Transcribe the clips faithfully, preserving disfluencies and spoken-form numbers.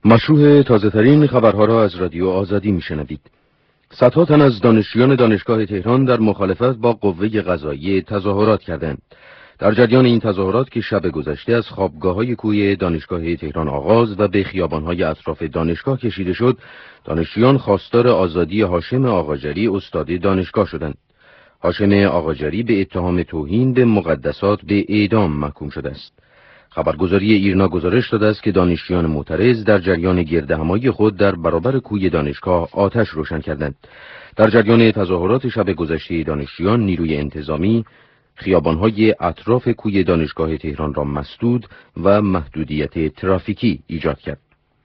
مشروع تازه‌ترین خبرها را از رادیو آزادی میشنوید. صدها تن از دانشجویان دانشگاه تهران در مخالفت با قوه قضاییه تظاهرات کردند. در جریان این تظاهرات که شب گذشته از خوابگاه‌های کوی دانشگاه تهران آغاز و به خیابان‌های اطراف دانشگاه کشیده شد، دانشجویان خواستار آزادی هاشم آقاجری استاد دانشگاه شدند. هاشم آقاجری به اتهام توهین به مقدسات به اعدام محکوم شده است. خبرگزاری ایرنا گزارش داده است که دانشجویان معترض در جریان گردهمایی خود در برابر کوی دانشگاه آتش روشن کردند. در جریان تظاهرات شب گذشته دانشجویان، نیروی انتظامی خیابان‌های اطراف کوی دانشگاه تهران را مسدود و محدودیت ترافیکی ایجاد کرد.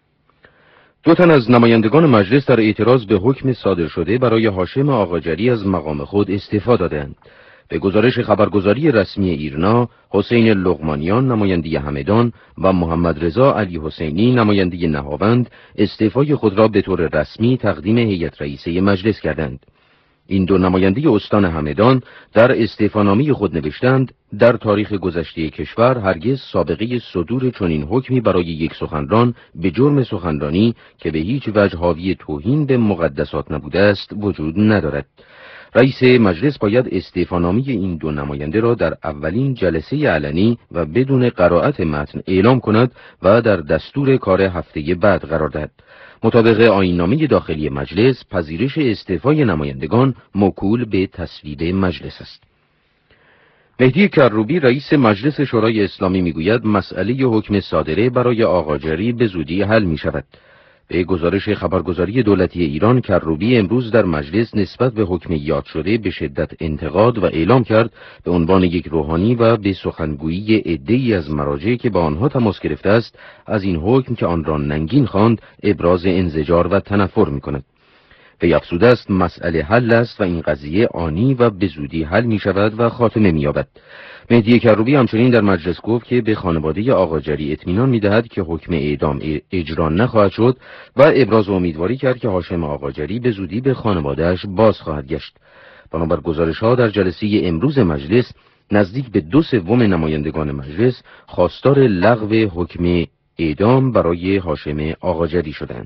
دو تن از نمایندگان مجلس در اعتراض به حکم صادر شده برای هاشم آقاجری از مقام خود استعفا دادند. به گزارش خبرگزاری رسمی ایرنا، حسین لقمانیان نماینده همدان و محمد رضا علی حسینی نماینده نهاوند استعفای خود را به طور رسمی تقدیم هیئت رئیسه مجلس کردند. این دو نماینده استان همدان در استعفانامه خود نوشتند: در تاریخ گذشته کشور هرگز سابقه صدور چنین حکمی برای یک سخنران به جرم سخنرانی که به هیچ وجه حاوی توهین به مقدسات نبوده است وجود ندارد. رئیس مجلس باید استعفانامه این دو نماینده را در اولین جلسه علنی و بدون قرائت متن اعلام کند و در دستور کار هفته بعد قرار دهد. مطابق آیین‌نامه داخلی مجلس، پذیرش استعفای نمایندگان موکول به تصویب مجلس است. مهدی کروبی رئیس مجلس شورای اسلامی میگوید مسئله حکم صادره برای آقاجری به زودی حل می شود. به گزارش خبرگزاری دولتی ایران، کروبی امروز در مجلس نسبت به حکم یاد شده به شدت انتقاد و اعلام کرد به عنوان یک روحانی و به سخنگویی عده‌ای از مراجع که با آنها تماس گرفته است از این حکم که آن را ننگین خواند ابراز انزجار و تنفر می‌کند. وی افزوده است مسئله حل است و این قضیه آنی و به زودی حل می شود و خاتمه می یابد. مهدی کروبی همچنین در مجلس گفت که به خانواده آقاجری اطمینان می دهد که حکم اعدام اجرا نخواهد شد و ابراز امیدواری کرد که هاشم آقاجری به زودی به خانواده‌اش باز خواهد گشت. بنابر گزارش‌ها در جلسه امروز مجلس نزدیک به دو سوم نمایندگان مجلس خواستار لغو حکم اعدام برای هاشم آقاجری شدند.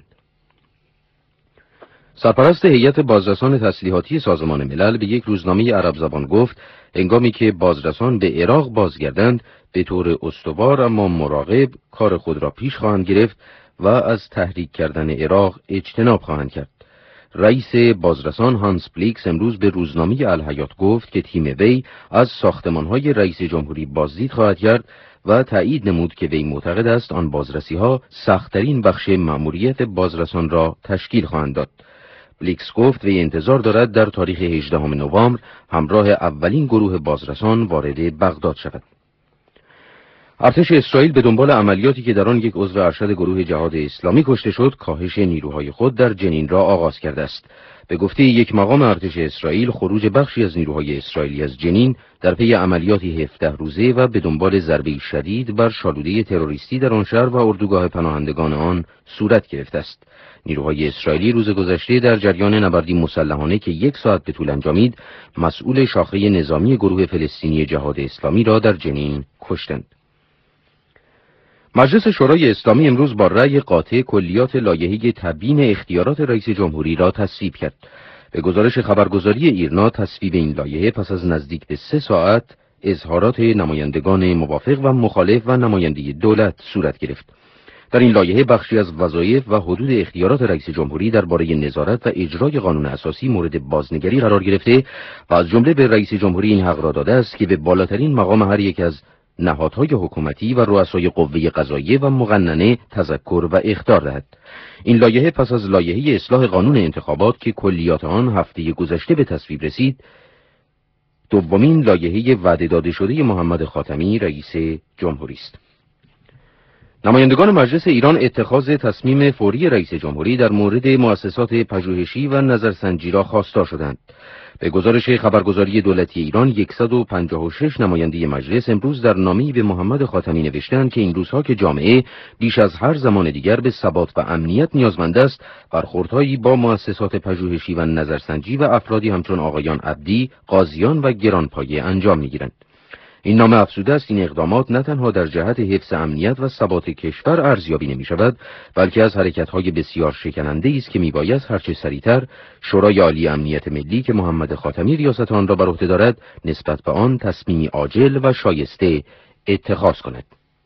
سرپرست هیئت بازرسان تسلیحاتی سازمان ملل به یک روزنامه عرب زبان گفت هنگامی که بازرسان به عراق بازگردند به طور استوار اما مراقب کار خود را پیش خواهند گرفت و از تحریک کردن عراق اجتناب خواهند کرد. رئیس بازرسان هانس بلیکس امروز به روزنامه الحیات گفت که تیم وی از ساختمان‌های رئیس جمهوری بازدید خواهد کرد و تایید نمود که وی معتقد است آن بازرسی‌ها سخت‌ترین بخش مأموریت بازرسان را تشکیل خواهند داد. بلیکس گفت وی انتظار دارد در تاریخ هجدهم نوامبر همراه اولین گروه بازرسان وارد بغداد شود. ارتش اسرائیل به دنبال عملیاتی که در آن یک عضو ارشد گروه جهاد اسلامی کشته شد، کاهش نیروهای خود در جنین را آغاز کرده است. به گفته یک مقام ارتش اسرائیل، خروج بخشی از نیروهای اسرائیلی از جنین در پی عملیاتی هفده روزه و به دنبال ضربه شدید بر شالوده تروریستی در آن شهر و اردوگاه پناهندگان آن صورت گرفته است. نیروهای اسرائیلی روز گذشته در جریان نبردی مسلحانه که یک ساعت به طول انجامید، مسئول شاخه نظامی گروه فلسطینی جهاد اسلامی را در جنین کشتند. مجلس شورای اسلامی امروز با رأی قاطع کلیات لایحه تبیین اختیارات رئیس جمهوری را تصویب کرد. به گزارش خبرگزاری ایرنا، تصویب این لایحه پس از نزدیک به سه ساعت اظهارات نمایندگان موافق و مخالف و نماینده دولت صورت گرفت. در این لایحه بخشی از وظایف و حدود اختیارات رئیس جمهوری درباره نظارت و اجرای قانون اساسی مورد بازنگری قرار گرفته و از جمله به رئیس جمهوری این حق را داده است که به بالاترین مقام هر یک از نهادهای حکومتی و رؤسای قوه قضاییه و مقننه تذکر و اخطار دهد. این لایحه پس از لایحه اصلاح قانون انتخابات که کلیات آن هفته گذشته به تصویب رسید، دومین لایحه وعده داده شده محمد خاتمی رئیس جمهوری است. نمایندگان مجلس ایران اتخاذ تصمیم فوری رئیس جمهوری در مورد مؤسسات پژوهشی و نظرسنجی را خواستار شدند. به گزارش خبرگزاری دولتی ایران، صد و پنجاه و شش نماینده مجلس امروز در نامه‌ای به محمد خاتمی نوشتند که این روزها که جامعه بیش از هر زمان دیگر به ثبات و امنیت نیازمند است، برخوردهایی با مؤسسات پژوهشی و نظرسنجی و افرادی همچون آقایان عبدی، قاضیان و گرانپایه انجام می‌گیرند. این نامه افزوده است این اقدامات نه تنها در جهت حفظ امنیت و ثبات کشور ارزیابی نمی شود، بلکه از حرکت‌های بسیار شکننده است که میباید هرچه سریعتر شورای عالی امنیت ملی که محمد خاتمی ریاست آن را بر عهده دارد نسبت به آن تصمیمی عاجل و شایسته اتخاذ کند.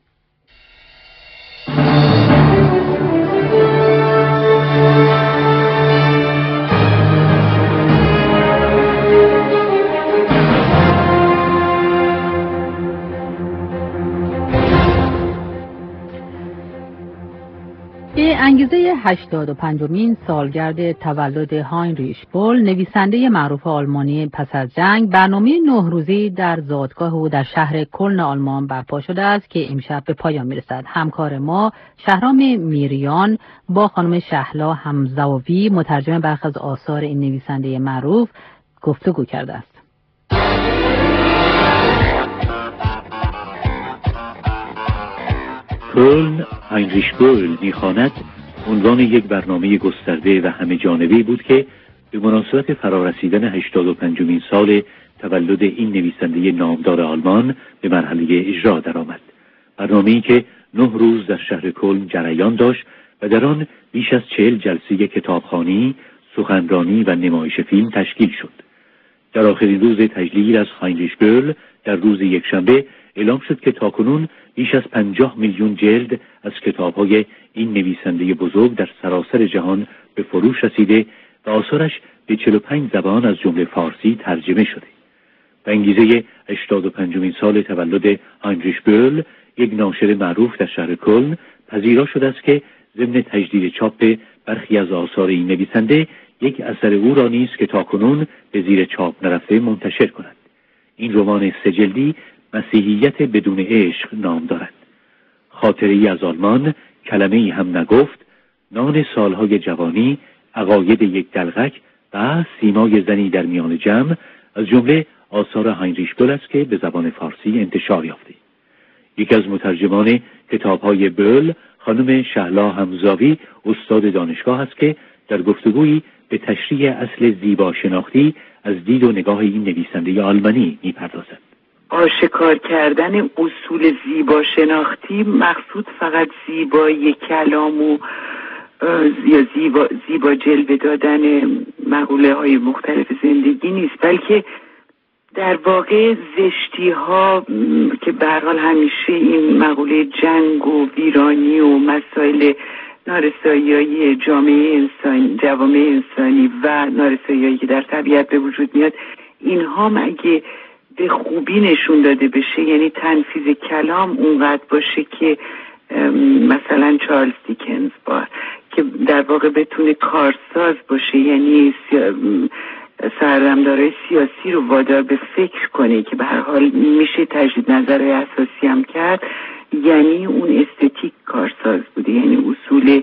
به انگیزه هشتاد و پنجمین سالگرد تولد هاینریش بول، نویسنده معروف آلمانی پس از جنگ، برنامه نه روزی در زادگاه او در شهر کلن آلمان برپا شده است که امشب به پایان میرسد. همکار ما شهرام میریان با خانم شهلا همزاوی، مترجم برخی از آثار این نویسنده معروف، گفتگو کرده است. کلن هاینریش بول میخواند عنوان یک برنامه گسترده و همه جانبه‌ای بود که به مناسبت فرارسیدن هشتاد و پنجمین سال تولد این نویسنده نامدار آلمان به مرحله اجرا درآمد. برنامه‌ای که نه روز در شهر کلن جریان داشت و در آن بیش از چهل جلسه کتابخوانی، سخنرانی و نمایش فیلم تشکیل شد. در آخرین روز تجلیل از هاینریش بول در روز یکشنبه اعلام شد که تاکنون بیش از پنجاه میلیون جلد از کتاب‌های این نویسنده بزرگ در سراسر جهان به فروش رسیده و آثارش به چهل و پنج زبان از جمله فارسی ترجمه شده. به انگیزه هشتاد و پنجمین سال تولد هاینریش بول، یک ناشر معروف در شهر کلن پذیرا شده است که ضمن تجدید چاپ برخی از آثار این نویسنده، یک اثر او را نیز که تاکنون به زیر چاپ نرفته منتشر کند. این رمان سه جلدی مسیحیت بدون عشق نام دارد. خاطره‌ای از آلمان، کلمه‌ای هم نگفت، نان سالهای جوانی، عقاید یک دلغک و سیمای زنی در میان جمع از جمله آثار هاینریش بول است که به زبان فارسی انتشار یافته. یکی از مترجمان کتاب‌های بول، خانم شهلا همزاوی، استاد دانشگاه است که در گفتگویی به تشریح اصل زیبا شناختی از دید و نگاه این نویسنده آلمانی می‌پردازد. آشکار کردن اصول زیبا شناختی مقصود فقط زیبایی کلام و یا زیبا, زیبا جلوه دادن مقوله های مختلف زندگی نیست، بلکه در واقع زشتی ها که به هر حال همیشه این مقوله جنگ و ویرانی و مسائل نارسایی‌های جامعه انسانی، جوامع انسانی و نارسایی‌هایی که در طبیعت به وجود میاد، اینها مگه به خوبی نشون داده بشه، یعنی تنفیذ کلام اونقدر باشه که مثلا چارلز دیکنز بار که در واقع بتونه کارساز باشه، یعنی سردمدارای سیاسی رو وادار به فکر کنه که به هر حال میشه تجدید نظرهای اساسی هم کرد، یعنی اون استتیک کارساز بوده، یعنی اصول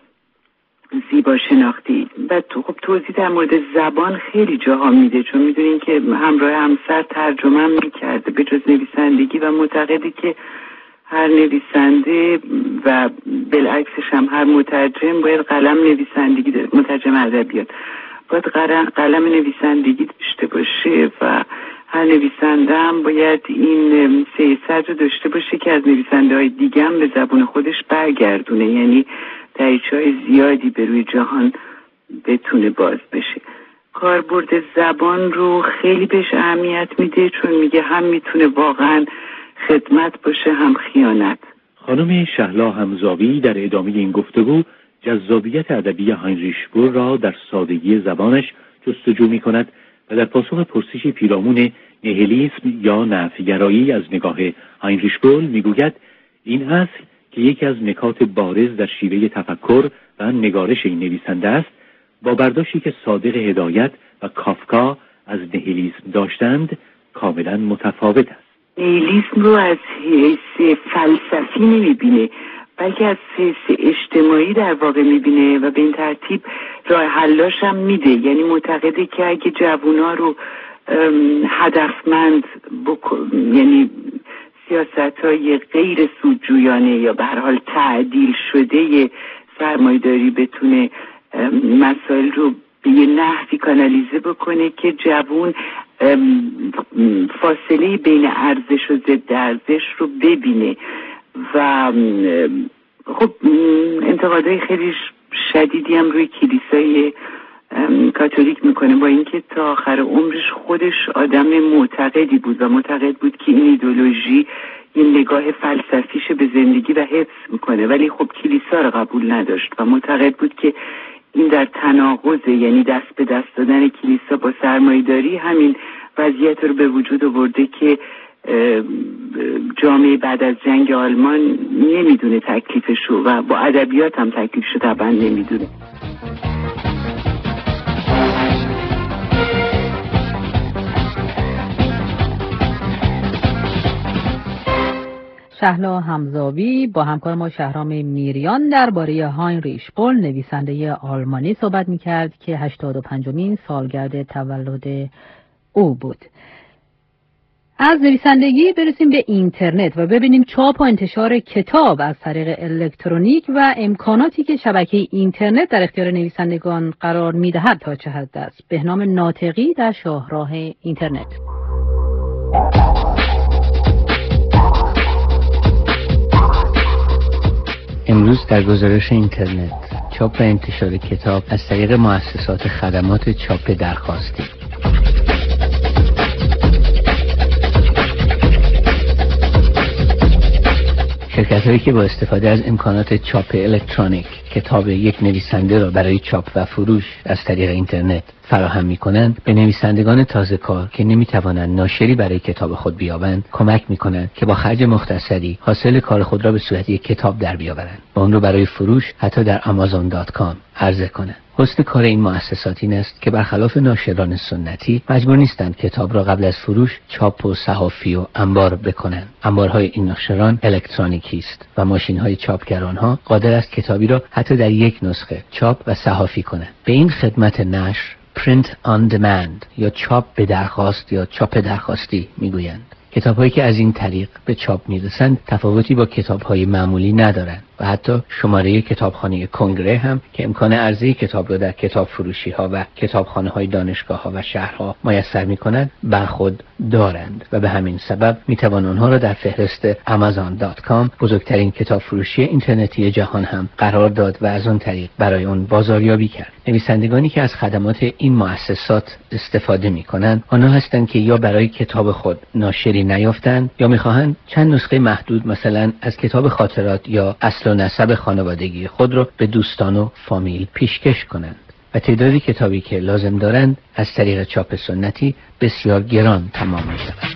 زیبا شناختی. و تو خب توضیح در مورد زبان خیلی جاها میده، چون میدونین که همراه همسر ترجمه هم میکرده به جز نویسندگی و معتقده که هر نویسنده و بالعکسش هم هر مترجم باید قلم نویسندگی داره، مترجم ادبیات باید قلم نویسندگی داشته باشه و هر نویسنده هم باید این سیاست رو داشته باشه که از نویسنده های دیگه هم به زبان خودش برگردونه، یعنی دریچه‌های زیادی به روی جهان بتونه باز بشه. کاربرد زبان رو خیلی بهش اهمیت میده، چون میگه هم میتونه واقعا خدمت باشه هم خیانت. خانم شهلا همزاوی در ادامه این گفتگو جذابیت ادبی هاینریش بول را در سادگی زبانش جستجو می‌کند و در پاسخ پرسشی پیرامون نیهیلیسم یا نفی‌گرایی از نگاه هاینریش بول میگوید این اصل که یکی از نکات بارز در شیوه تفکر و نگارش این نویسنده است، با برداشتی که صادق هدایت و کافکا از نیهیلیسم داشتند کاملا متفاوت است. نیهیلیسم رو از حیث فلسفی نمیبینه، بلکه از حیث اجتماعی در واقع میبینه و به این ترتیب راه حلاش هم میده، یعنی معتقده که اگه جوونا رو هدفمند بکن، یعنی سیاست‌های غیر سودجویانه یا به هر حال تعدیل شده سرمایه‌داری بتونه مسائل رو به یه نحوی کانالیزه بکنه که جوون فاصله بین ارزش و ضد ارزش رو ببینه و خب انتقادهای خیلی شدیدی هم روی کلیسای کاتولیک میکنه، با اینکه تا آخر عمرش خودش آدم معتقدی بود و معتقد بود که این ایدئولوژی این نگاه فلسفیش به زندگی و حفظ میکنه، ولی خب کلیسا رو قبول نداشت و معتقد بود که این در تناقضه، یعنی دست به دست دادن کلیسا با سرمایه‌داری همین وضعیت رو به وجود آورده که جامعه بعد از جنگ آلمان نمیدونه تکلیفشو و با ادبیات هم تکلیفشو طبعا نمیدونه. شهلا حمزاوی با همکار ما شهرام میریان درباره هاینریش بول نویسنده آلمانی صحبت میکرد که هشتاد و پنجمین سالگرد تولد او بود. از نویسندگی برسیم به اینترنت و ببینیم چاپ و انتشار کتاب از طریق الکترونیک و امکاناتی که شبکه اینترنت در اختیار نویسندگان قرار میدهد تا چه حد است. بهنام ناطقی در شاهراه اینترنت. امروز در گزارش اینترنت چاپ و انتشار کتاب از طریق مؤسسات خدمات چاپ درخواستی. شرکت هایی که با استفاده از امکانات چاپ الکترونیک کتاب یک نویسنده را برای چاپ و فروش از طریق اینترنت فراهم می‌کنند، به نویسندگان تازه کار که نمی‌توانند ناشری برای کتاب خود بیابند کمک می‌کنند که با خرج مختصری حاصل کار خود را به صورت یک کتاب در بیاورند و آن را برای فروش حتی در آمازون دات کام عرضه کنند. حسن کار این مؤسسات این است که برخلاف ناشران سنتی مجبور نیستند کتاب را قبل از فروش چاپ و صحافی و انبار بکنند. انبارهای این ناشران الکترونیکی است و ماشین‌های چاپگران ها قادر است کتابی را حتی در یک نسخه چاپ و صحافی کنند. به این خدمت نشر print on demand یا چاپ به درخواست یا چاپ درخواستی میگویند. کتاب‌هایی که از این طریق به چاپ میرسند تفاوتی با کتاب‌های معمولی ندارند و حتی شماره کتابخانه کنگره هم که امکان عرضه کتاب را در کتاب فروشی ها و کتابخانه های دانشگاه ها و شهرها میسر می کنند بر خود دارند و به همین سبب می توان آنها را در فهرست آمازون دات کام بزرگترین کتاب فروشی اینترنتی جهان هم قرار داد و از آن طریق برای آن بازاریابی کرد. نویسندگانی که از خدمات این مؤسسات استفاده می کنند آنها هستند که یا برای کتاب خود ناشری نیافتند یا می‌خواهند چند نسخه محدود مثلا از کتاب خاطرات یا اصل و نسب خانوادگی خود را به دوستان و فامیل پیشکش کنند و تعداد کتابی که لازم دارند از طریق چاپ سنتی بسیار گران تمام می‌شود.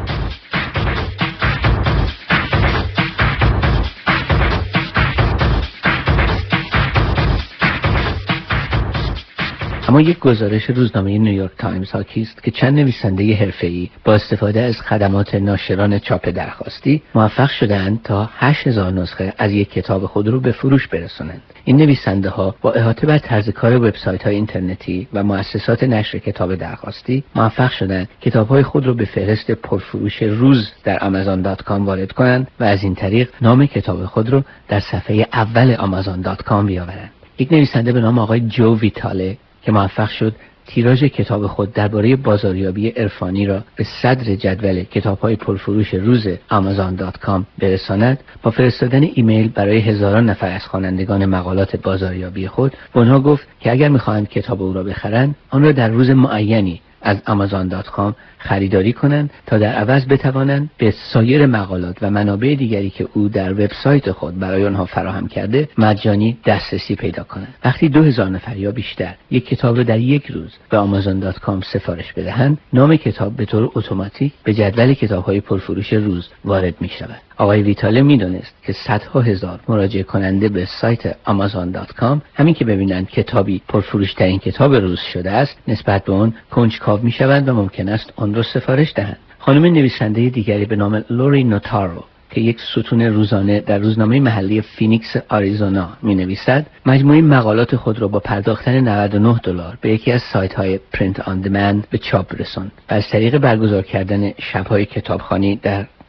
اما یک گزارش روزنامه نیویورک تایمز حاکی است که چند نویسنده حرفه‌ای با استفاده از خدمات ناشران چاپ درخواستی موفق شدند تا هشت هزار نسخه از یک کتاب خود را به فروش برسانند. این نویسنده ها با احاطه بر طرز کار وبسایت های اینترنتی و مؤسسات نشر کتاب درخواستی موفق شدند کتاب های خود را به فهرست پرفروش روز در آمازون دات کام وارد کنند و از این طریق نام کتاب خود را در صفحه اول آمازون دات کام بیاورند. یک نویسنده به نام آقای جو ویتاله که موفق شد تیراژ کتاب خود درباره بازاریابی عرفانی را به صدر جدول کتاب‌های پرفروش روز آمازون دات کام برساند، با فرستادن ایمیل برای هزاران نفر از خوانندگان مقالات بازاریابی خود به آنها گفت که اگر می‌خواهند کتاب او را بخرند آن را در روز معینی از آمازون دات کام خریداری کنند تا در عوض بتوانند به سایر مقالات و منابع دیگری که او در وبسایت خود برای آنها فراهم کرده مجانی دسترسی پیدا کنند. وقتی دو هزار نفر یا بیشتر یک کتاب را در یک روز به آمازون دات کام سفارش بدهند، نام کتاب به طور اتوماتیک به جدول کتاب‌های پرفروش روز وارد می‌شود. آقای ویتاله می‌دانست که صدها هزار مراجعه کننده به سایت آمازون دات کام همین که ببینند کتابی پرفروش‌ترین کتاب روز شده است، نسبت به آن کنجکاو می‌شوند و ممکن است آن را سفارش دهند. خانم نویسنده دیگری به نام لوری نوتارو که یک ستون روزانه در روزنامه محلی فینیکس آریزونا می‌نویسد، مجموعه مقالات خود را با پرداختن نود و نه دلار به یکی از سایت‌های پرینت آن دمند به چاپ رساند و از طریق برگزار کردن شب‌های کتابخوانی در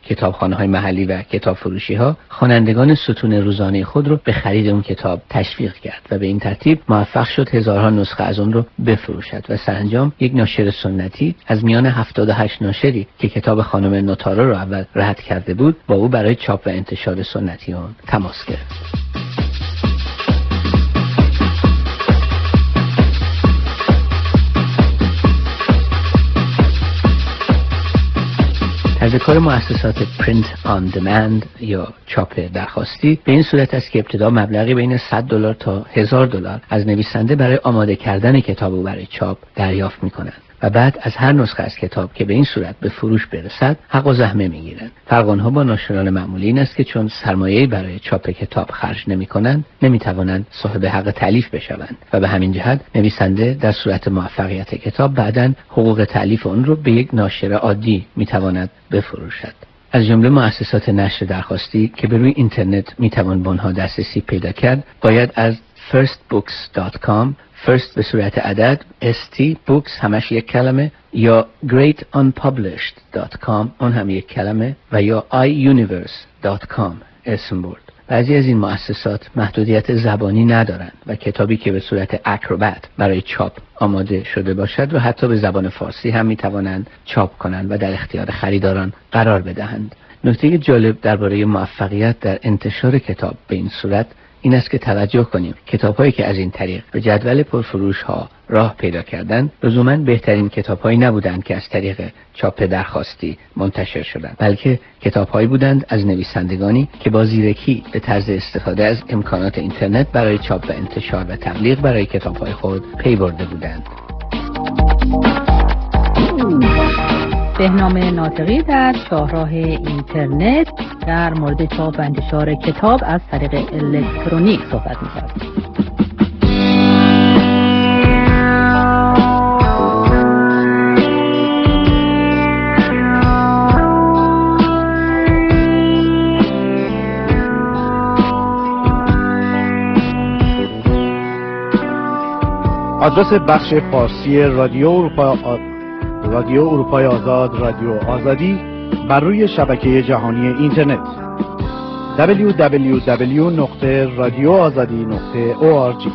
کتابخانه‌های محلی و کتاب فروشی‌ها خوانندگان ستون روزانه خود رو به خرید اون کتاب تشویق کرد و به این ترتیب موفق شد هزارها نسخه از اون رو بفروشد و سرانجام یک ناشر سنتی از میان هفتاد و هشت ناشری که کتاب خانم نوتارو رو اول رد کرده بود با او برای چاپ و انتشار سنتی اون تماس گرفت. از کار مؤسسات پرینت آن دمند یا چاپ درخواستی به این صورت است که ابتدا مبلغی بین صد دلار تا هزار دلار از نویسنده برای آماده کردن کتاب او برای چاپ دریافت می‌کنند و بعد از هر نسخه از کتاب که به این صورت به فروش برسد حق و زحمه می‌گیرند. فرق آنها با ناشران معمولی این است که چون سرمایه‌ای برای چاپ کتاب خرج نمی‌کنند نمی‌توانند صاحب حق تألیف بشوند و به همین جهت نویسنده در صورت موفقیت کتاب بعداً حقوق تألیف آن را به یک ناشر عادی می‌تواند بفروشد. از جمله مؤسسات نشر درخواستی که به روی اینترنت می‌توان به آنها دسترسی پیدا کرد باید از first books dot com first به صورت عدد st books همش یک کلمه یا great unpublished dot com اون هم یک کلمه و یا i universe dot com اسم برد. بعضی از این مؤسسات محدودیت زبانی ندارند و کتابی که به صورت اکروبات برای چاپ آماده شده باشد و حتی به زبان فارسی هم میتوانند چاپ کنند و در اختیار خریداران قرار بدهند. نکته جالب درباره موفقیت در انتشار کتاب به این صورت این است که توجه کنیم کتاب‌هایی که از این طریق به جدول پرفروش‌ها راه پیدا کردند لزوماً بهترین کتاب‌هایی نبودند که از طریق چاپ درخواستی منتشر شدند، بلکه کتاب‌هایی بودند از نویسندگانی که با زیرکی به طرز استفاده از امکانات اینترنت برای چاپ و انتشار و تبلیغ برای کتاب‌های خود پی برده بودند. بهنام ناطقی در شاهراه اینترنت در مورد چاپ و انتشار کتاب از طریق الکترونیک صحبت می‌کرد. آدرس بخش فارسی رادیو اروپا آ... رادیو اروپای آزاد رادیو آزادی بر روی شبکه جهانی اینترنت دبلیو دبلیو دبلیو نقطه رادیو آزادی نقطه او آر جی.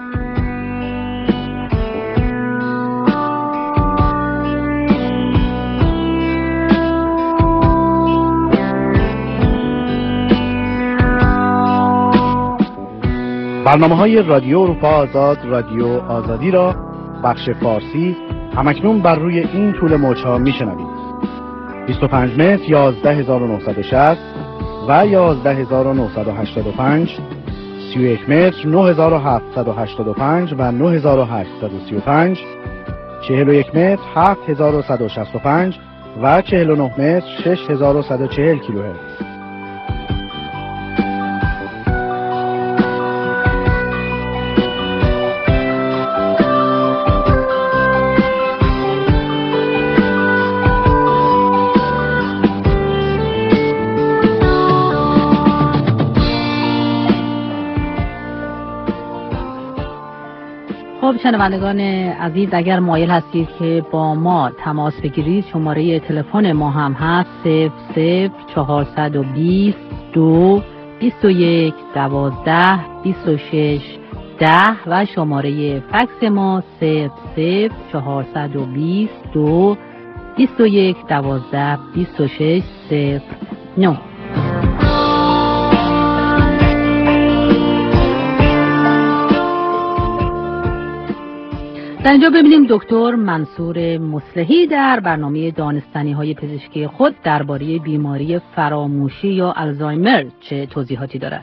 برنامه‌های رادیو اروپا آزاد رادیو آزادی را بخش فارسی همکنون بر روی این طول موج‌ها میشنوید: بیست و پنج متر یازده هزار و نهصد و شصت و یازده هزار و نهصد و هشتاد و پنج، سی و یک متر نه هزار و هفتصد و هشتاد و پنج و نه هزار و هشتصد و سی و پنج، چهل و یک متر هفت هزار و صد و شصت و پنج و چهل و نه متر شش هزار و صد و چهل کیلوهرتز. خب شنوندگان عزیز، اگر مایل هستید که با ما تماس بگیرید شماره تلفن ما هم هست صفر صفر چهارصد و بیست دو بیست و یک دوازده بیست و شش ده و شماره فکس ما صفر صفر چهارصد و بیست دو بیست و یک دوازده بیست و شش صفر نه. در اینجا ببینیم دکتر منصور مصلحی در برنامه دانستنی های پزشکی خود درباره بیماری فراموشی یا آلزایمر چه توضیحاتی دارد.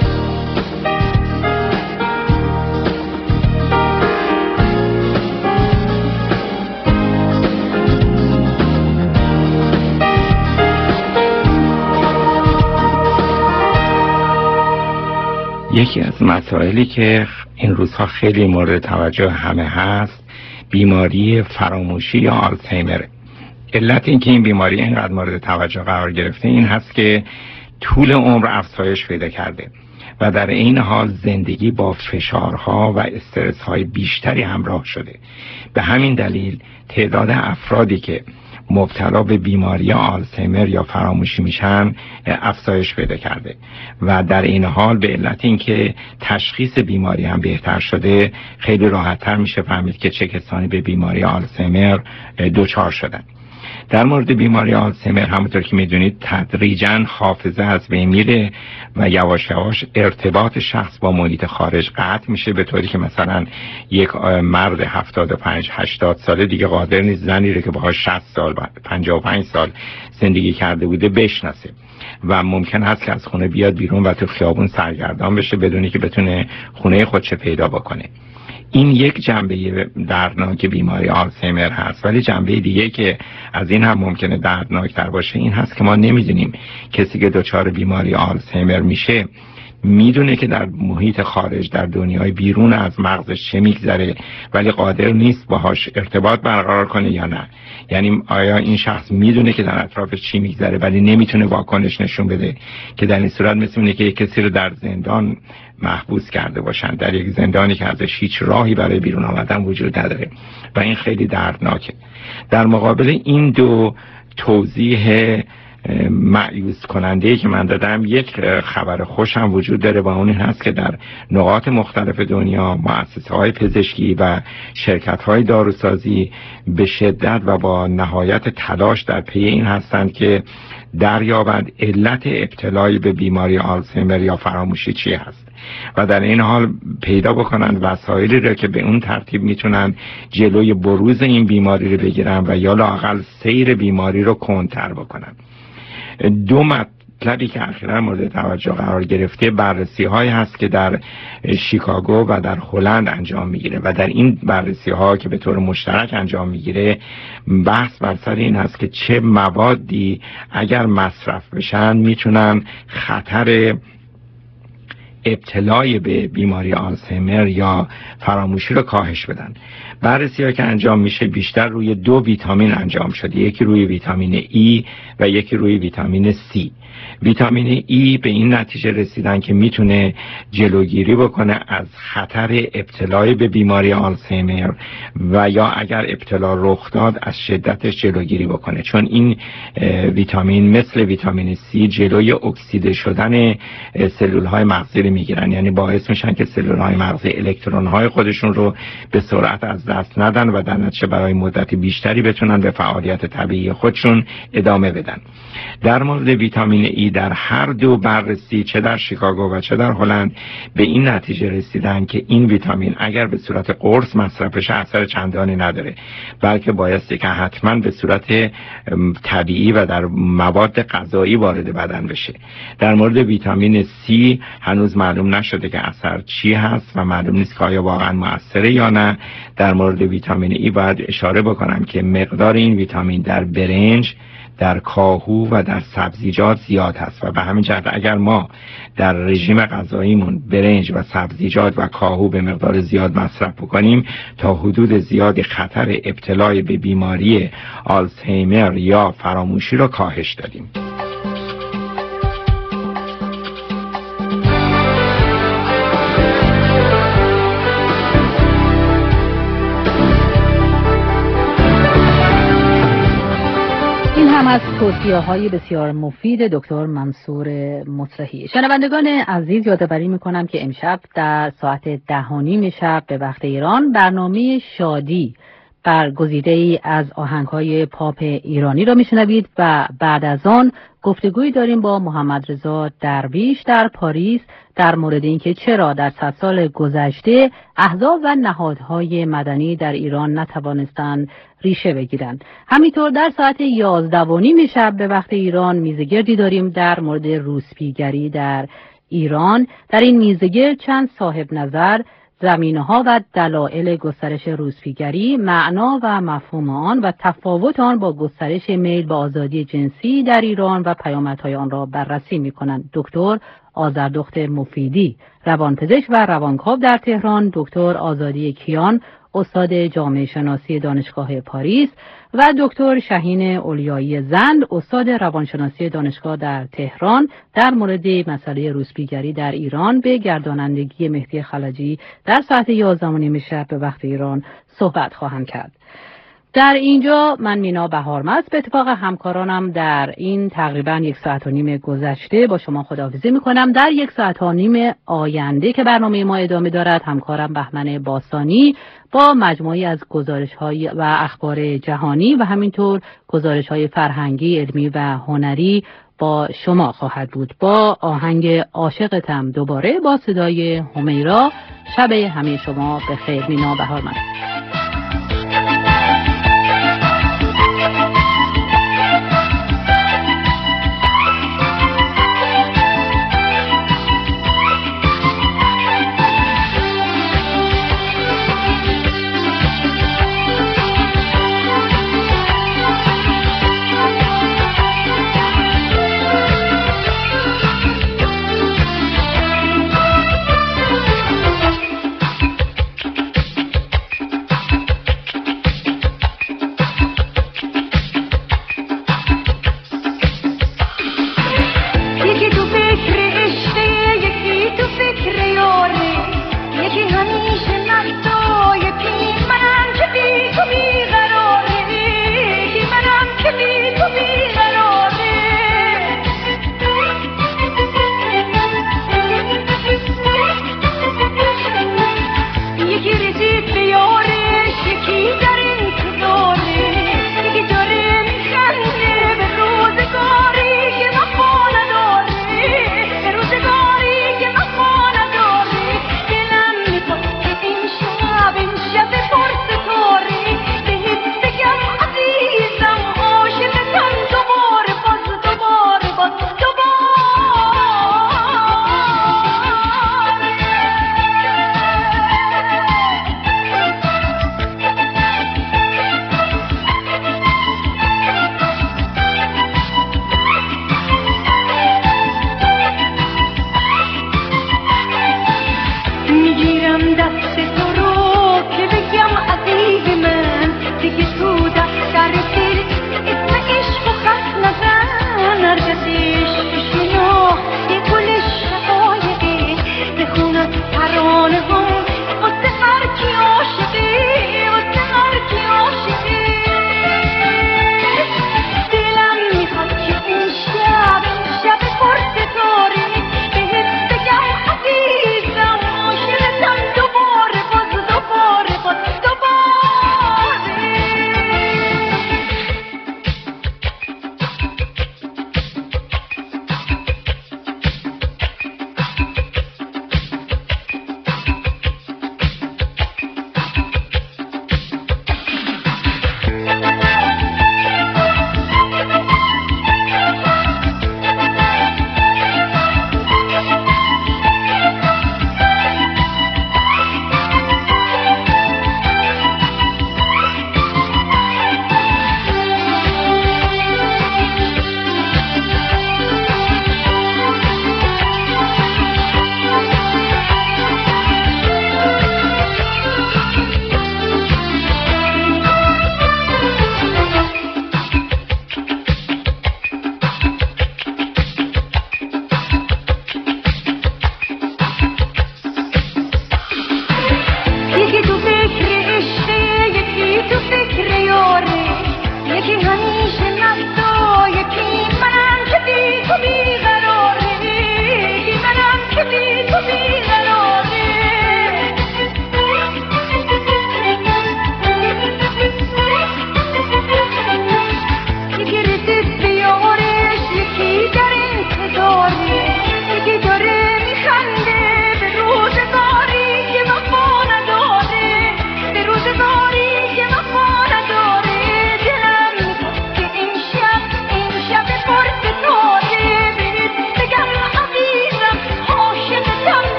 یکی از مسائلی که این روزها خیلی مورد توجه همه هست بیماری فراموشی یا آلزایمر. علت این که این بیماری اینقدر مورد توجه قرار گرفته این هست که طول عمر افزایش پیدا کرده و در این حال زندگی با فشارها و استرس‌های بیشتری همراه شده. به همین دلیل تعداد افرادی که مبتلا به بیماری آلزایمر یا فراموشی میشن افزایش پیدا کرده و در این حال به علت اینکه تشخیص بیماری هم بهتر شده خیلی راحت‌تر میشه فهمید که چه کسانی به بیماری آلزایمر دچار شدن. در مورد بیماری آلزایمر همونطور که میدونید تدریجاً حافظه از بین میره و یواش یواش ارتباط شخص با محیط خارج قطع میشه، به طوری که مثلا یک مرد هفتاد و پنج هشتاد ساله دیگه قادر نیست زنی رو که باهاش شصت سال پنجاه و پنج سال زندگی کرده بوده بشناسه و ممکن هست که از خونه بیاد بیرون و تو خیابون سرگردان بشه بدونی که بتونه خونه خودش پیدا بکنه. این یک جنبه دردناک بیماری آلزایمر هست، ولی جنبه دیگه که از این هم ممکنه دردناکتر باشه این هست که ما نمیدونیم کسی که دچار بیماری آلزایمر میشه میدونه که در محیط خارج در دنیای بیرون از مغزش چه میگذره ولی قادر نیست باهاش ارتباط برقرار کنه یا نه. یعنی آیا این شخص میدونه که در اطرافش چی میگذره ولی نمیتونه واکنش نشون بده، که در این صورت مثل اینه که یک کسی رو در زندان محبوس کرده باشن، در یک زندانی که ازش هیچ راهی برای بیرون آمدن وجود نداره و این خیلی دردناکه. در مقابل این دو توضیح مایوس کننده که من دادم یک خبر خوش هم وجود داره و اون این هست که در نقاط مختلف دنیا مؤسسه های پزشکی و شرکت های داروسازی به شدت و با نهایت تلاش در پی این هستند که دریابند علت ابتلای به بیماری آلزایمر یا فراموشی چی هست و در این حال پیدا بکنن وسایلی رو که به اون ترتیب میتونن جلوی بروز این بیماری رو بگیرن و یا لااقل سیر بیماری رو کندتر بکنن. دو مطلبی که اخیراً مورد توجه قرار گرفته بررسی هایی هست که در شیکاگو و در هلند انجام میگیره و در این بررسی ها که به طور مشترک انجام میگیره بحث بر سر این هست که چه موادی اگر مصرف بشن میتونن خطر ابتلای به بیماری آلزایمر یا فراموشی رو کاهش بدن. بررسی ها که انجام میشه بیشتر روی دو ویتامین انجام شده، یکی روی ویتامین ای و یکی روی ویتامین سی. ویتامین ای به این نتیجه رسیدن که میتونه جلوگیری بکنه از خطر ابتلای به بیماری آلزایمر و یا اگر ابتلا رخ داد از شدتش جلوگیری بکنه، چون این ویتامین مثل ویتامین سی جلوی اکسیده شدن سلول های مغزی رو میگیرن، یعنی باعث میشن که سلول های مغزی الکترون های خودشون رو به سرعت از دست ندن و در نتیجه برای مدت بیشتری بتونن به فعالیت طبیعی خودشون ادامه بدن. در مورد ویتامین ای در هر دو بررسی چه در شیکاگو و چه در هلند به این نتیجه رسیدن که این ویتامین اگر به صورت قرص مصرفش اثر چندانی نداره، بلکه بایستی که حتما به صورت طبیعی و در مواد غذایی وارد بدن بشه. در مورد ویتامین سی هنوز معلوم نشده که اثر چی هست و معلوم نیست که آیا واقعا مؤثره یا نه. در مورد ویتامین ای باید اشاره بکنم که مقدار این ویتامین در برنج، در کاهو و در سبزیجات زیاد هست و به همین جهت اگر ما در رژیم غذاییمون برنج و سبزیجات و کاهو به مقدار زیاد مصرف بکنیم تا حدود زیادی خطر ابتلای به بیماری آلزایمر یا فراموشی رو کاهش دادیم. از توصیه‌های بسیار مفید دکتر منصور مصلحی. شنوندگان عزیز یادآوری می‌کنم که امشب در ساعت ده و نیم شب به وقت ایران برنامه شادی برگزیده‌ای از آهنگ‌های پاپ ایرانی را میشنوید و بعد از آن گفتگویی داریم با محمد رضا درویش در پاریس در مورد اینکه چرا در صد سال گذشته احزاب و نهادهای مدنی در ایران نتوانستند ریشه بگیرند. همینطور در ساعت یازده و نیم شب به وقت ایران میزگردی داریم در مورد روسپیگری در ایران. در این میزگرد چند صاحب نظر زمینه‌ها و دلایل گسترش روسپیگری، معنا و مفهوم آن و تفاوت آن با گسترش میل به آزادی جنسی در ایران و پیامدهای آن را بررسی می‌کنند. دکتر آذردخت مفیدی، روانپزشک و روانکاو در تهران، دکتر آزادی کیان، استاد جامعه شناسی دانشگاه پاریس و دکتر شهین اولیایی زند، استاد روانشناسی دانشگاه در تهران در مورد مسئله روسپیگری در ایران به گردانندگی مهدی خلجی در ساعت یازده و نیم شب به وقت ایران صحبت خواهند کرد. در اینجا من مینا بهارمست به اتفاق همکارانم در این تقریبا یک ساعت و نیم گذشته با شما خداحافظی میکنم. در یک ساعت و نیم آینده که برنامه ما ادامه دارد، همکارم بهمن باستانی با مجموعی از گزارش‌های و اخبار جهانی و همینطور گزارش‌های فرهنگی، علمی و هنری با شما خواهد بود. با آهنگ عاشقتم دوباره با صدای همیرا. شب همه شما به خیر. مینا بهارمست.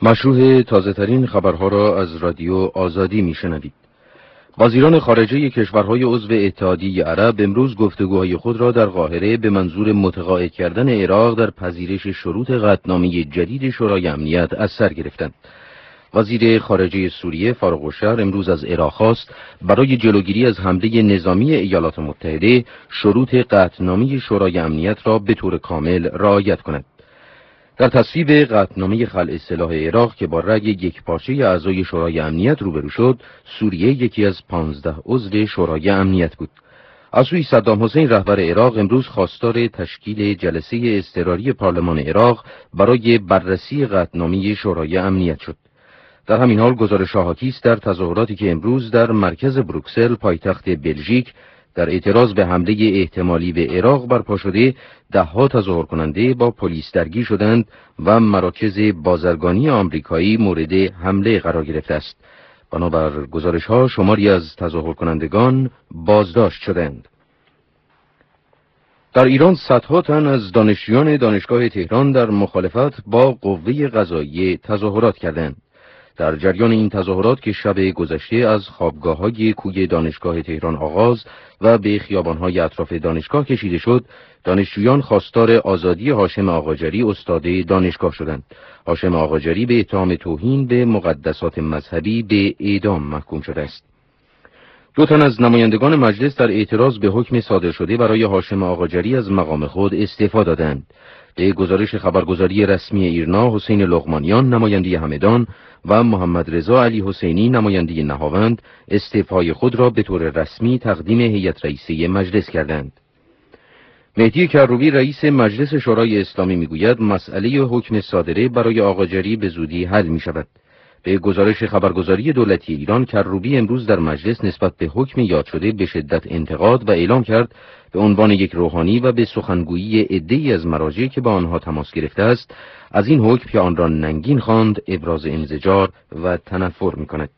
مشروع تازه ترین خبرها را از رادیو آزادی میشنوید. وزیران خارجه کشورهای عضو اتحادیه عرب امروز گفتگوهای خود را در قاهره به منظور متقاعد کردن عراق در پذیرش شروط قطعنامه جدید شورای امنیت از سر گرفتند. وزیر خارجه سوریه فاروق الشهر امروز از عراق خواست برای جلوگیری از حمله نظامی ایالات متحده شروط قطعنامه شورای امنیت را به طور کامل رعایت کند. در تصویب قطعنامه خلع سلاح عراق که با رأی یکپارچه اعضای شورای امنیت روبرو شد، سوریه یکی از پانزده عضو شورای امنیت بود. از سوی صدام حسین رهبر عراق امروز خواستار تشکیل جلسه اضطراری پارلمان عراق برای بررسی قطعنامه شورای امنیت شد. در همین حال گزارش‌ها حاکی است در تظاهراتی که امروز در مرکز بروکسل پایتخت بلژیک در اعتراض به حمله احتمالی به عراق برپا شده ده‌ها تظاهر کننده با پلیس درگیر شدند و مراکز بازرگانی آمریکایی مورد حمله قرار گرفته است. بنابر گزارش‌ها شماری از تظاهر کنندگان بازداشت شدند. در ایران صدها تن از دانشجویان دانشگاه تهران در مخالفت با قوه قضاییه تظاهرات کردند. در جریان این تظاهرات که شب گذشته از خوابگاه‌های کوی دانشگاه تهران آغاز و به خیابان‌های اطراف دانشگاه کشیده شد، دانشجویان خواستار آزادی هاشم آقاجری استاد دانشگاه شدند. هاشم آقاجری به اتهام توهین به مقدسات مذهبی به اعدام محکوم شده است. دو تن از نمایندگان مجلس در اعتراض به حکم صادر شده برای هاشم آقاجری از مقام خود استعفا دادند. به گزارش خبرگزاری رسمی ایرنا، حسین لقمانیان نماینده همدان و محمد رضا علی حسینی نماینده نهاوند استعفای خود را به طور رسمی تقدیم هیئت رئیسه مجلس کردند. مهدی کروبی رئیس مجلس شورای اسلامی میگوید مسئله حکم صادره برای آقاجری به زودی حل می شود. به گزارش خبرگزاری دولتی ایران، کروبی امروز در مجلس نسبت به حکم یاد شده به شدت انتقاد و اعلام کرد به عنوان یک روحانی و به سخنگویی عده‌ای از مراجع که با آنها تماس گرفته است، از این حکم که آن را ننگین خواند ابراز انزجار و تنفر می‌کند.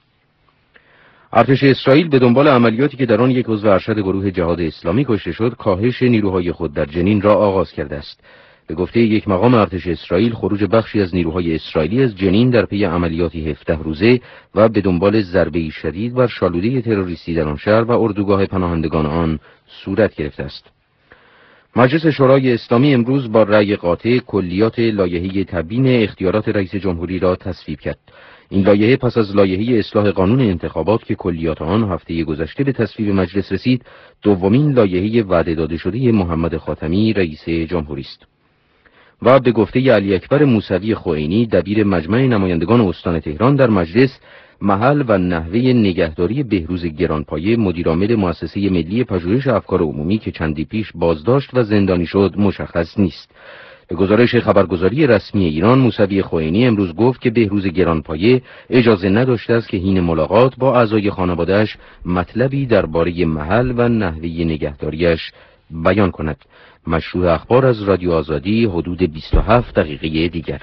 ارتش اسرائیل به دنبال عملیاتی که در آن یک عضو ارشد گروه جهاد اسلامی کشته شد، کاهش نیروهای خود در جنین را آغاز کرده است. به گفته یک مقام ارتش اسرائیل، خروج بخشی از نیروهای اسرائیلی از جنین در پی عملیاتی هفده روزه و به دنبال ضربه‌ای شدید بر شالوده تروریستی در آن شهر و اردوگاه پناهندگان آن صورت گرفته است. مجلس شورای اسلامی امروز با رأی قاطع کلیات لایحه تبیین اختیارات رئیس جمهوری را تصویب کرد. این لایحه پس از لایحه اصلاح قانون انتخابات که کلیات آن هفته گذشته به تصویب مجلس رسید، دومین لایحه وعده داده شده محمد خاتمی رئیس جمهوری است. و به گفته علی اکبر موسوی خوئینی دبیر مجمع نمایندگان استان تهران در مجلس، محل و نحوه نگهداری بهروز گرانپایه مدیرعامل مؤسسه ملی پژوهش افکار عمومی که چندی پیش بازداشت و زندانی شد مشخص نیست. به گزارش خبرگزاری رسمی ایران، موسوی خوئینی امروز گفت که بهروز گرانپایه اجازه نداشته است که حین ملاقات با اعضای خانواده‌اش مطلبی درباره محل و نحوه نگهداریش بیان کند. مشروع اخبار از رادیو آزادی، حدود بیست و هفت دقیقه دیگر.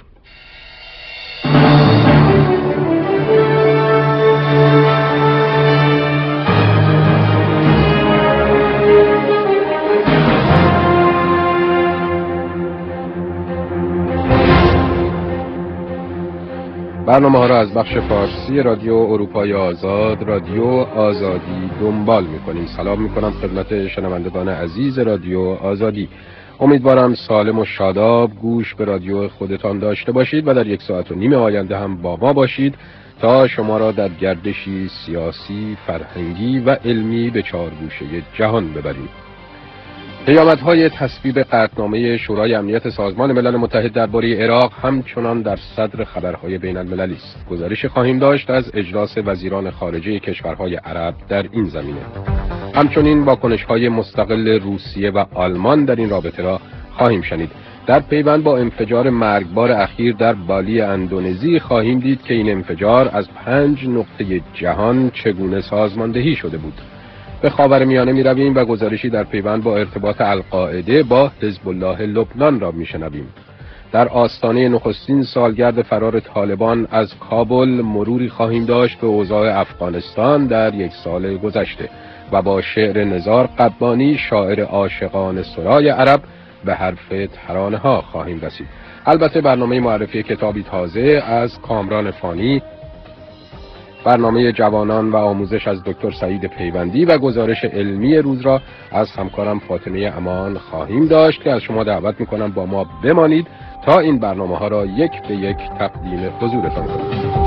برنامه ها را از بخش فارسی رادیو اروپای آزاد، رادیو آزادی دنبال می‌کنیم. سلام می‌کنم خدمت شنوندگان عزیز رادیو آزادی. امیدوارم سالم و شاداب گوش به رادیو خودتان داشته باشید و در یک ساعت و نیم آینده هم با ما باشید تا شما را در گردشی سیاسی، فرهنگی و علمی به چهارگوشه جهان ببریم. پیامدهای تصویب قطعنامه شورای امنیت سازمان ملل متحد درباره عراق همچنان در صدر خبرهای بین المللی است. گزارش خواهیم داشت از اجلاس وزیران خارجه کشورهای عرب در این زمینه. همچنین واکنش‌های مستقل روسیه و آلمان در این رابطه را خواهیم شنید. در پیوند با انفجار مرگبار اخیر در بالی اندونزی خواهیم دید که این انفجار از پنج نقطه جهان چگونه سازماندهی شده بود. به خاورمیانه می رویم و گزارشی در پیوند با ارتباط القاعده با حزب الله لبنان را می شنویم. در آستانه نخستین سالگرد فرار طالبان از کابل مروری خواهیم داشت به اوضاع افغانستان در یک سال گذشته و با شعر نزار قبانی شاعر عاشقان سرای عرب به حرف ترانه ها خواهیم رسید. البته برنامه معرفی کتابی تازه از کامران فانی، برنامه جوانان و آموزش از دکتر سعید پیوندی و گزارش علمی روز را از همکارم فاطمه امان خواهیم داشت که از شما دعوت میکنم با ما بمانید تا این برنامه ها را یک به یک تقدیم حضورتان کنیم.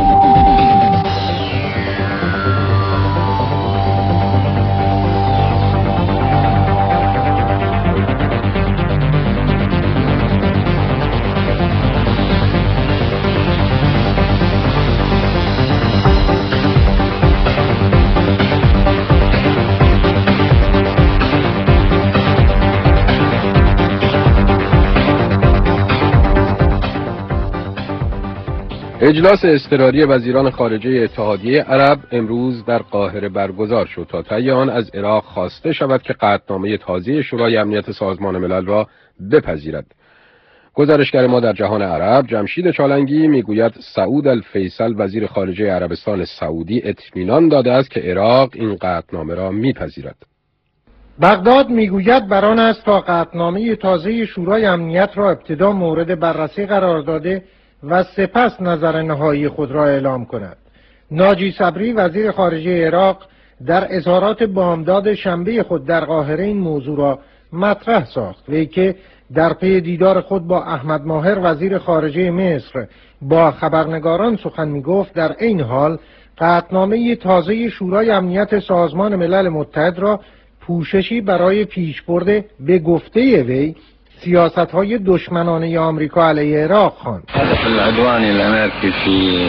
اجلاس اضطراری وزیران خارجه اتحادیه عرب امروز در قاهره برگزار شد تا طی آن از عراق خواسته شود که قطعنامه تازه شورای امنیت سازمان ملل را بپذیرد. گزارشگر ما در جهان عرب جمشید چالنگی میگوید سعود الفیصل وزیر خارجه عربستان سعودی اطمینان داده است که عراق این قطعنامه را میپذیرد. بغداد میگوید بر آن است تا قطعنامه تازه شورای امنیت را ابتدا مورد بررسی قرار داده و سپس نظر نهایی خود را اعلام کند. ناجی صبری وزیر خارجه عراق در اظهارات بامداد شنبه خود در قاهره این موضوع را مطرح ساخت، وی که در پی دیدار خود با احمد ماهر وزیر خارجه مصر با خبرنگاران سخن می‌گفت. در این حال قطعنامه تازه شورای امنیت سازمان ملل متحد را پوششی برای پیشبرد به گفته وی سیاست‌های دشمنانه آمریکا علیه عراق خواند. هدف العدوان الامریکی فی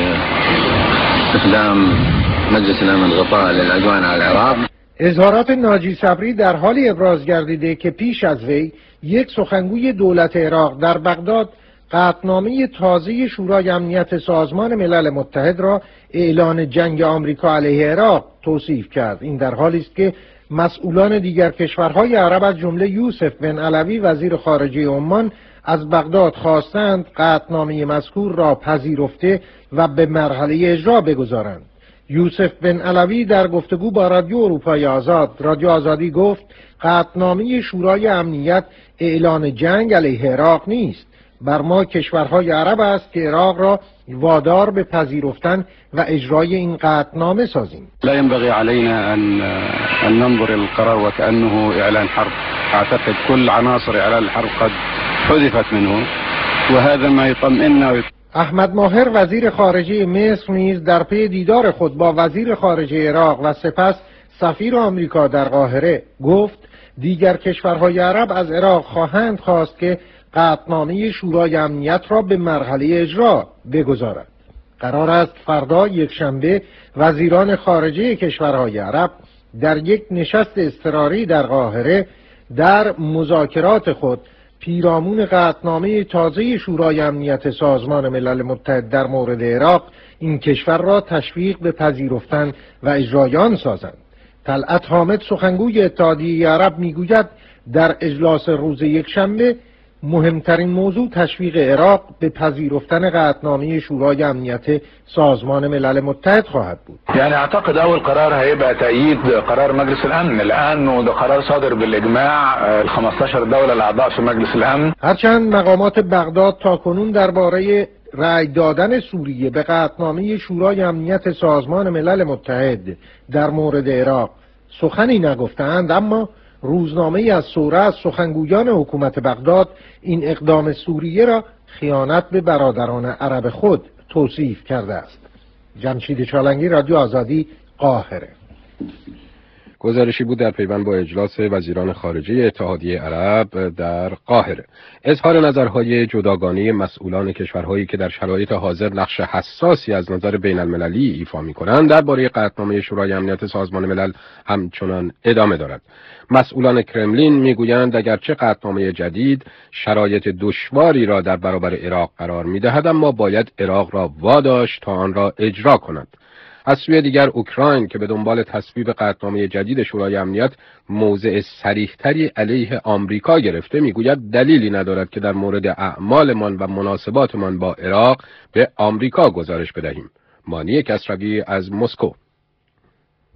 استخدام مجلس الامن غطاء للعدوان على العراق. اظهارات ناجی صبری در حالی ابراز گردیده که پیش از وی یک سخنگوی دولت عراق در بغداد قطعنامه تازه شورای امنیت سازمان ملل متحد را اعلان جنگ آمریکا علیه عراق توصیف کرد. این در حالی است که مسئولان دیگر کشورهای عرب از جمله یوسف بن علوی وزیر خارجه عمان از بغداد خواستند قطعنامه مذکور را پذیرفته و به مرحله اجرا بگذارند. یوسف بن علوی در گفتگو با رادیو اروپای آزاد رادیو آزادی گفت قطعنامه شورای امنیت اعلان جنگ علیه عراق نیست، بر ما کشورهای عرب است که عراق را وادار به پذیرفتن و اجرای این قطعنامه سازیم. لا ينبغي علينا ان ان ننظر القرار وكأنه اعلان حرب. اعتقد كل عناصر اعلان الحرب قد حذفت منه وهذا ما يطمئننا. احمد ماهر وزیر خارجه مصر نیز در پی دیدار خود با وزیر خارجه عراق و سپس سفیر آمریکا در قاهره گفت دیگر کشورهای عرب از عراق خواهند خواست که قطعنامه شورای امنیت را به مرحله اجرا بگذارد. قرار است فردا یک شنبه وزیران خارجه کشورهای عرب در یک نشست اضطراری در قاهره در مذاکرات خود پیرامون قطعنامه تازه شورای امنیت سازمان ملل متحد در مورد عراق این کشور را تشویق به پذیرفتن و اجرای آن سازند. طلعت حامد سخنگوی اتحادیه عرب میگوید در اجلاس روز یک شنبه مهمترین موضوع تشویق عراق به پذیرفتن قطعنامه شورای امنیت سازمان ملل متحد خواهد بود. يعني اعتقد اول قرار هيبقى تأييد قرار مجلس الامن لانه ده قرار صادر بالاجماع ال خمسة عشر دوله الاعضاء في مجلس الامن. هرچند مقامات بغداد تاکنون درباره رأی دادن سوریه به قطعنامه شورای امنیت سازمان ملل متحد در مورد عراق سخنی نگفتند، اما روزنامه از سوره از سخنگویان حکومت بغداد این اقدام سوریه را خیانت به برادران عرب خود توصیف کرده است. جمشید چالنگی رادیو آزادی قاهره. گزارشی بود در پیوند با اجلاس وزیران خارجه اتحادیه عرب در قاهره. اظهار نظرهای جداگانه مسئولان کشورهایی که در شرایط حاضر نقش حساسی از نظر بین المللی ایفا می‌کنند درباره قطعنامه شورای امنیت سازمان ملل همچنان ادامه دارد. مسئولان کرملین میگویند اگرچه قطعنامه جدید شرایط دشواری را در برابر عراق قرار می‌دهد، اما باید عراق را واداشت تا آن را اجرا کند. از سوی دیگر اوکراین که به دنبال تصویب قطعنامه جدید شورای امنیت موضع صریح‌تری علیه آمریکا گرفته میگوید دلیلی ندارد که در مورد اعمالمان و مناسباتمان با عراق به آمریکا گزارش بدهیم. مانی کسروی از مسکو.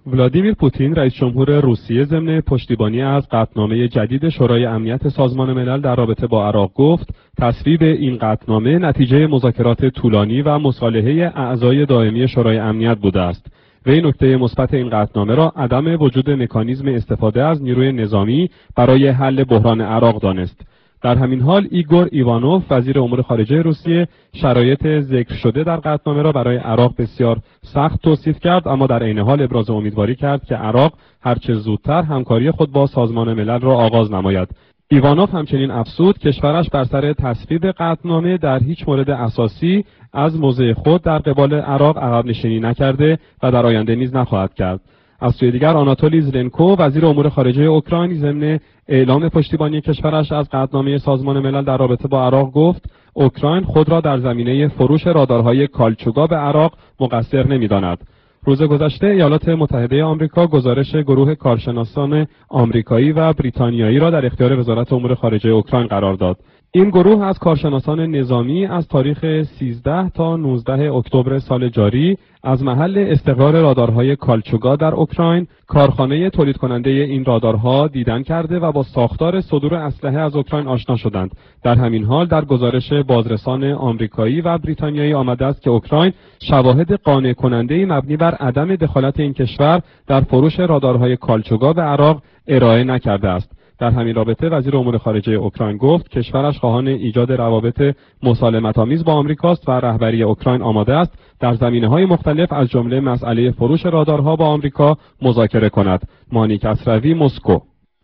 ولادیمیر پوتین رئیس جمهور روسیه ضمن پشتیبانی از قطعنامه جدید شورای امنیت سازمان ملل در رابطه با عراق گفت تصویب این قطعنامه نتیجه مذاکرات طولانی و مصالحه اعضای دائمی شورای امنیت بوده است. وی نکته مثبت این قطعنامه را عدم وجود مکانیزم استفاده از نیروی نظامی برای حل بحران عراق دانست. در همین حال ایگور ایوانوف وزیر امور خارجه روسیه شرایط ذکر شده در قطعنامه را برای عراق بسیار سخت توصیف کرد، اما در عین حال ابراز امیدواری کرد که عراق هرچه زودتر همکاری خود با سازمان ملل را آغاز نماید. ایوانوف همچنین افزود کشورش بر سر تصویب قطعنامه در هیچ مورد اساسی از موضع خود در قبال عراق عقب نشینی نکرده و در آینده نیز نخواهد کرد. از سوی دیگر آناتولی زلنکو وزیر امور خارجه اوکراین ضمن اعلام پشتیبانی کشورش از قطعنامه سازمان ملل در رابطه با عراق گفت اوکراین خود را در زمینه فروش رادارهای کالچوگا به عراق مقصر نمی‌داند. روز گذشته ایالات متحده آمریکا گزارش گروه کارشناسان آمریکایی و بریتانیایی را در اختیار وزارت امور خارجه اوکراین قرار داد. این گروه از کارشناسان نظامی از تاریخ سیزده تا نوزده اکتبر سال جاری از محل استقرار رادارهای کالچوگا در اوکراین کارخانه تولید کننده این رادارها دیدن کرده و با ساختار صدور اسلحه از اوکراین آشنا شدند. در همین حال در گزارش بازرسان آمریکایی و بریتانیایی آمده است که اوکراین شواهد قانع کننده مبنی بر عدم دخالت این کشور در فروش رادارهای کالچوگا به عراق ارائه نکرده است. در همین رابطه وزیر امور خارجه اوکراین گفت کشورش خواهان ایجاد روابط مسالمت‌آمیز با آمریکاست و رهبری اوکراین آماده است در زمینه‌های مختلف از جمله مسئله فروش رادارها با آمریکا مذاکره کند. مانی کسروی، مسکو.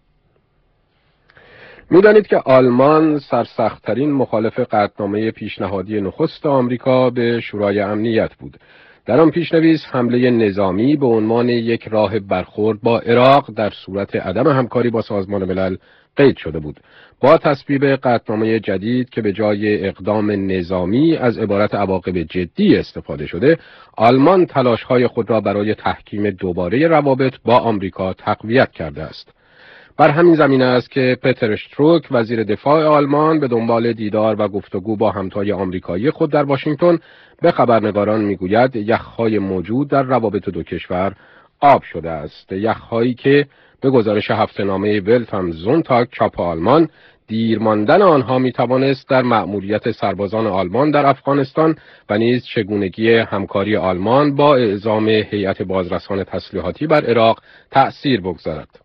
می‌دانید که آلمان سرسخت‌ترین مخالف قطعنامه پیشنهادی نخست آمریکا به شورای امنیت بود. در آن پیشنویس حمله نظامی به عنوان یک راه برخورد با عراق در صورت عدم همکاری با سازمان ملل قید شده بود. با تصویب قطعنامه جدید که به جای اقدام نظامی از عبارت عواقب جدی استفاده شده، آلمان تلاش‌های خود را برای تحکیم دوباره روابط با آمریکا تقویت کرده است. بر همین زمینه است که پتر شتروک وزیر دفاع آلمان به دنبال دیدار و گفتگو با همتای آمریکایی خود در واشنگتن به خبرنگاران میگوید یخ‌های موجود در روابط دو کشور آب شده است. یخ‌هایی که به گزارش هفته‌نامه ولت am Sonntag چاپ آلمان دیر ماندن آنها میتوانست در مأموریت سربازان آلمان در افغانستان و نیز چگونگی همکاری آلمان با اعزام هیئت بازرسان تسلیحاتی بر عراق تأثیر بگذارد.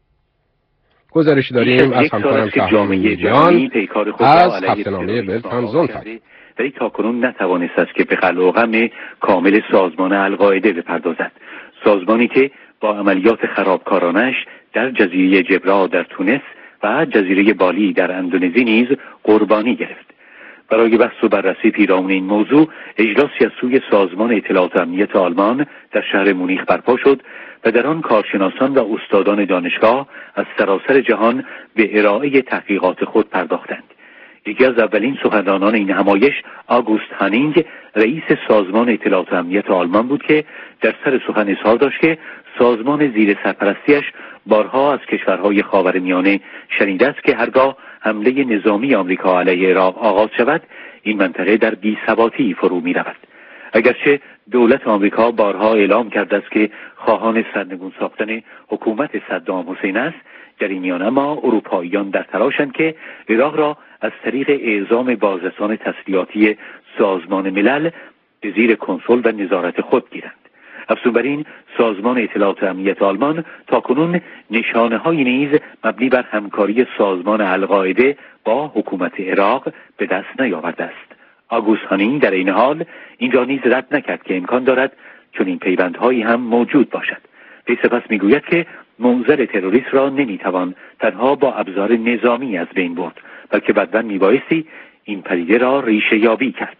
گزارشی داریم از همکارم شهرام جان از هفته‌نامه ولت am Sonntag. ولی تاکنون نتوانست است که به خلع و غم کامل سازمان القاعده بپردازد. سازمانی که با عملیات خرابکارانش در جزیره جبرا در تونس و جزیره بالی در اندونزی نیز قربانی گرفت. برای بحث و بررسی پیرامون این موضوع اجلاسی از سوی سازمان اطلاعات و امنیت آلمان در شهر مونیخ برپا شد و در آن کارشناسان و استادان دانشگاه از سراسر جهان به ارائه تحقیقات خود پرداختند. یکی از اولین سخنرانان این همایش آگوست هانینگ رئیس سازمان اطلاعات و امنیت آلمان بود که در سر سخن اظهار داشت که سازمان زیر سرپرستیش بارها از کشورهای خاورمیانه شنیده است که هرگاه حمله نظامی آمریکا علیه عراق آغاز شود این منطقه در بی‌ثباتی فرو می‌رود. اگرچه دولت آمریکا بارها اعلام کرده است که خواهان سرنگون ساختن حکومت صدام حسین است، در این میان اما اروپاییان در تلاشند که عراق را از طریق اعزام بازرسان تسلیحاتی سازمان ملل به زیر کنترل و نظارت خود گیرند. افزون بر این سازمان اطلاعات و امنیت آلمان تاکنون نشانه‌های نیز مبنی بر همکاری سازمان القاعده با حکومت عراق به دست نیاورده است. آگوست هانینگ در این حال این را نیز رد نکرد که امکان دارد چون این پیوندهایی هم موجود باشد. وی سپس میگوید که منزل تروریسم را نمیتوان تنها با ابزار نظامی از بین برد، بلکه بدون میبایستی این پدیده را ریشه یابی کرد.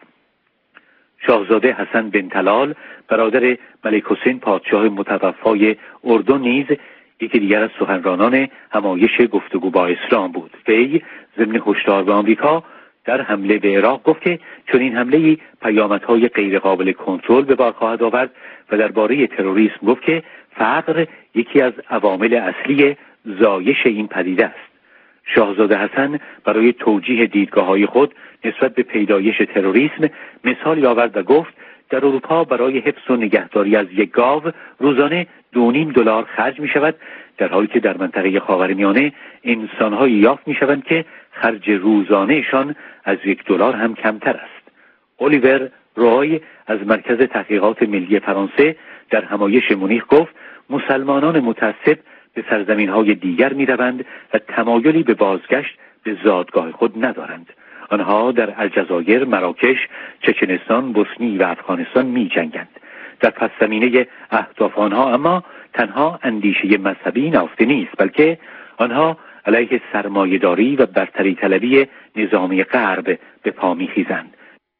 شاهزاده حسن بن طلال برادر ملک حسین پادشاه متوفای اردن نیز یکی دیگر از سخنرانان همایش گفتگو با اسلام بود. وی ضمن هشدار به آمریکا در حمله به عراق گفت که چون این حمله پیامدهای غیر قابل کنترل به بار خواهد آورد و درباره تروریسم گفت که فقر یکی از عوامل اصلی زایش این پدیده است. شاهزاده حسن برای توجیه دیدگاه‌های خود نسبت به پیدایش تروریسم مثالی آورد و گفت در اروپا برای حفظ و نگهداری از یک گاو روزانه دو نیم دلار خرج می شود، در حالی که در منطقه خاورمیانه انسان‌هایی یافت می شوند که خرج روزانهشان از یک دلار هم کمتر است. الیور روی از مرکز تحقیقات ملی فرانسه در همایش مونیخ گفت مسلمانان متعصب به سرزمین‌های دیگر می‌روند و تمایلی به بازگشت به زادگاه خود ندارند. آنها در الجزایر، مراکش، چچنستان، بوسنی و افغانستان می‌جنگند. در پس زمینه اهداف آنها اما تنها اندیشه مذهبی نهفته نیست، بلکه آنها علیه سرمایه‌داری و برتری طلبی نظامی غرب به پا می‌خیزند.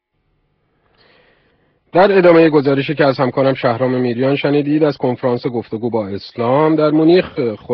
در ادامه گزارشی که از همکارم شهرام میریان شنیدید از کنفرانس گفتگو با اسلام در مونیخ،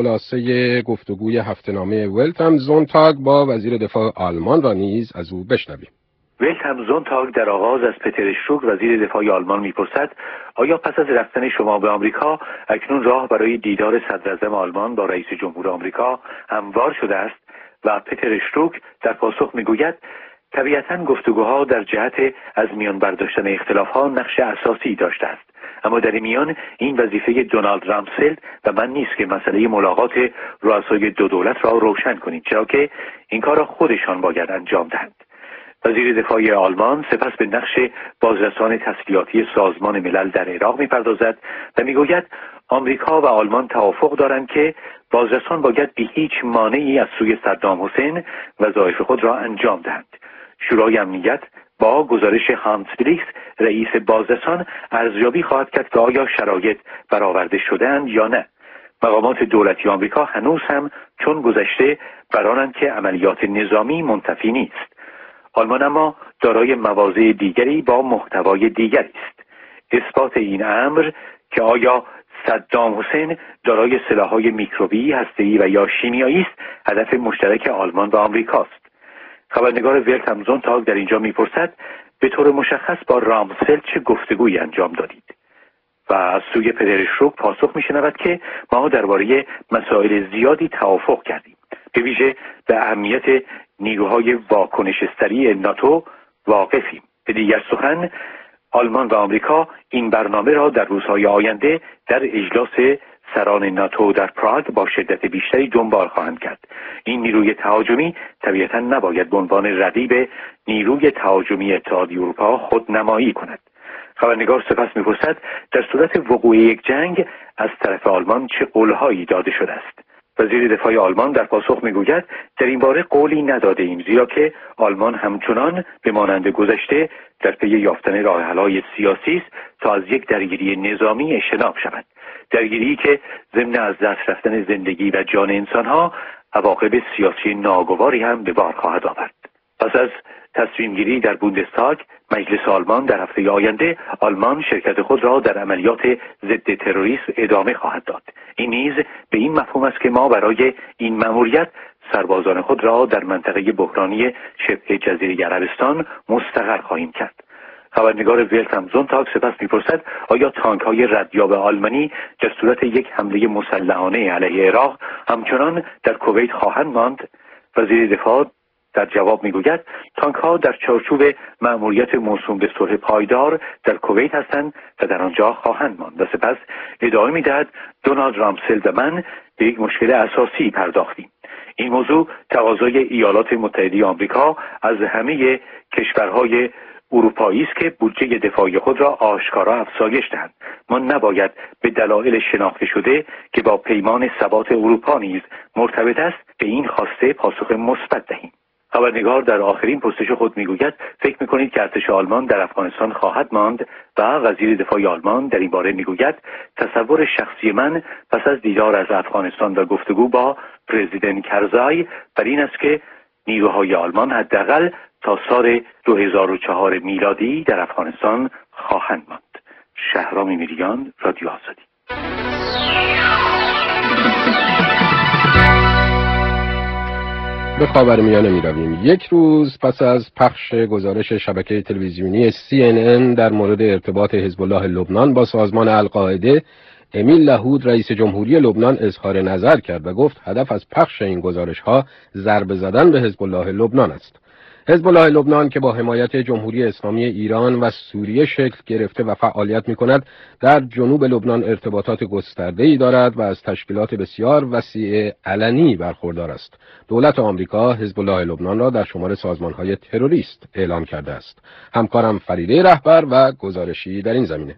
خلاصه گفتگوی هفته‌نامه ولت هم زونتاگ با وزیر دفاع آلمان را نیز از او بشنویم. ولت هم زونتاگ در آغاز از پتر اشتروک وزیر دفاع آلمان میپرسد آیا پس از رفتن شما به آمریکا اکنون راه برای دیدار صدراعظم آلمان با رئیس جمهور آمریکا هموار شده است؟ و پتر اشتروک در پاسخ میگوید طبیعتاً گفتگوها در جهت از میان برداشتن اختلافها نقش اساسی داشته است، اما در این میان این وظیفه دونالد رامسفلد و من نیست که مسئله ملاقات رؤسای دو دولت را روشن کنیم، چرا که این کار را خودشان باید انجام دهند. وزیر دفاع آلمان سپس به نقش بازرسان تسلیحاتی سازمان ملل در عراق می‌پردازد و میگوید آمریکا و آلمان توافق دارند که بازرسان باید بی هیچ مانعی از سوی صدام حسین وظایف خود را انجام دهند. شورای امنیت با گزارش هانس بلیکس رئیس بازرسان ارزیابی خواهد کرد که آیا شرایط برآورده شده‌اند یا نه. مقامات دولتی آمریکا هنوز هم چون گذشته برانند که عملیات نظامی منتفی نیست. آلمان اما دارای مواضع دیگری با محتوای دیگری است. اثبات این امر که آیا صدام حسین دارای سلاح‌های میکروبی، هسته‌ای و یا شیمیایی است، هدف مشترک آلمان و آمریکاست. خبرنگار ولت هم زونتاگ در اینجا میپرسد به طور مشخص با رامسفلد چه گفتگویی انجام دادید؟ و از سوی پدر اشتروک پاسخ میشنود که ما درباره مسائل زیادی توافق کردیم، به ویژه به اهمیت نیروهای واکنش سریع ناتو واقفیم. به دیگر سخن آلمان و آمریکا این برنامه را در روزهای آینده در اجلاس سران ناتو در پراگ با شدت بیشتری دنبال خواهند کرد. این نیروی تهاجمی طبیعتاً نباید به عنوان رقیب نیروی تهاجمی اتحادیه اروپا خودنمایی کند. خبرنگار سپس می‌پرسد در صورت وقوع یک جنگ از طرف آلمان چه قول‌هایی داده شده است؟ وزیر دفاع آلمان در پاسخ میگوید در این باره قولی نداده ایم، زیرا که آلمان همچنان به مانند گذشته در پی یافتن راه حل‌های سیاسی است تا از یک درگیری نظامی اجتناب شود، درگیری که ضمن از دست رفتن زندگی و جان انسانها عواقب سیاسی ناگواری هم به بار خواهد آورد. پس از تصمیم گیری در بوندستاگ مجلس آلمان در هفته آینده آلمان شرکت خود را در عملیات ضد تروریسم ادامه خواهد داد. این نیز به این مفهوم است که ما برای این مأموریت سربازان خود را در منطقه بحرانی شبه جزیره عربستان مستقر خواهیم کرد. خبرنگار ولت هم زونتاگ سپس میپرسد آیا تانک‌های ردیاب آلمانی در صورت یک حمله مسلحانه علیه عراق همچنان در کویت خواهند ماند؟ وزیر دفاع در جواب میگوید تانک‌ها در چارچوب مأموریت موسوم به صلح پایدار در کویت هستند و در آنجا خواهند ماند. و سپس ادامه میدهد دونالد رامسفلد و من به یک مشکل اساسی پرداختیم. این موضوع تقاضای ایالات متحده آمریکا از همه کشورهای اروپایی است که بودجه دفاعی خود را آشکارا افزایش دهند. ما نباید به دلایل شناخته شده که با پیمان ثبات اروپا نیز مرتبط است به این خواسته پاسخ مثبت دهیم. خبرنگار در آخرین پرسش خود میگوید فکر میکنید که ارتش آلمان در افغانستان خواهد ماند؟ و وزیر دفاع آلمان در این باره میگوید تصور شخصی من پس از دیدار از افغانستان و گفتگو با پرزیدنت کرزای بر این است که نیروهای آلمان حداقل تا سال دو هزار و چهار میلادی در افغانستان خواهند ماند. شهرام میریان، رادیو آزادی. به خاورمیانه می‌رویم. یک روز پس از پخش گزارش شبکه تلویزیونی سی ان ان در مورد ارتباط حزب الله لبنان با سازمان القاعده، امیل لاهود رئیس جمهوری لبنان اظهار نظر کرد و گفت هدف از پخش این گزارش‌ها ضربه زدن به حزب الله لبنان است. حزب الله لبنان که با حمایت جمهوری اسلامی ایران و سوریه شکل گرفته و فعالیت می‌کند، در جنوب لبنان ارتباطات گسترده‌ای دارد و از تشکیلات بسیار وسیع علنی برخوردار است. دولت آمریکا حزب الله لبنان را در شمار سازمان‌های تروریست اعلام کرده است. همکارم فریده رهبر و گزارشی در این زمینه.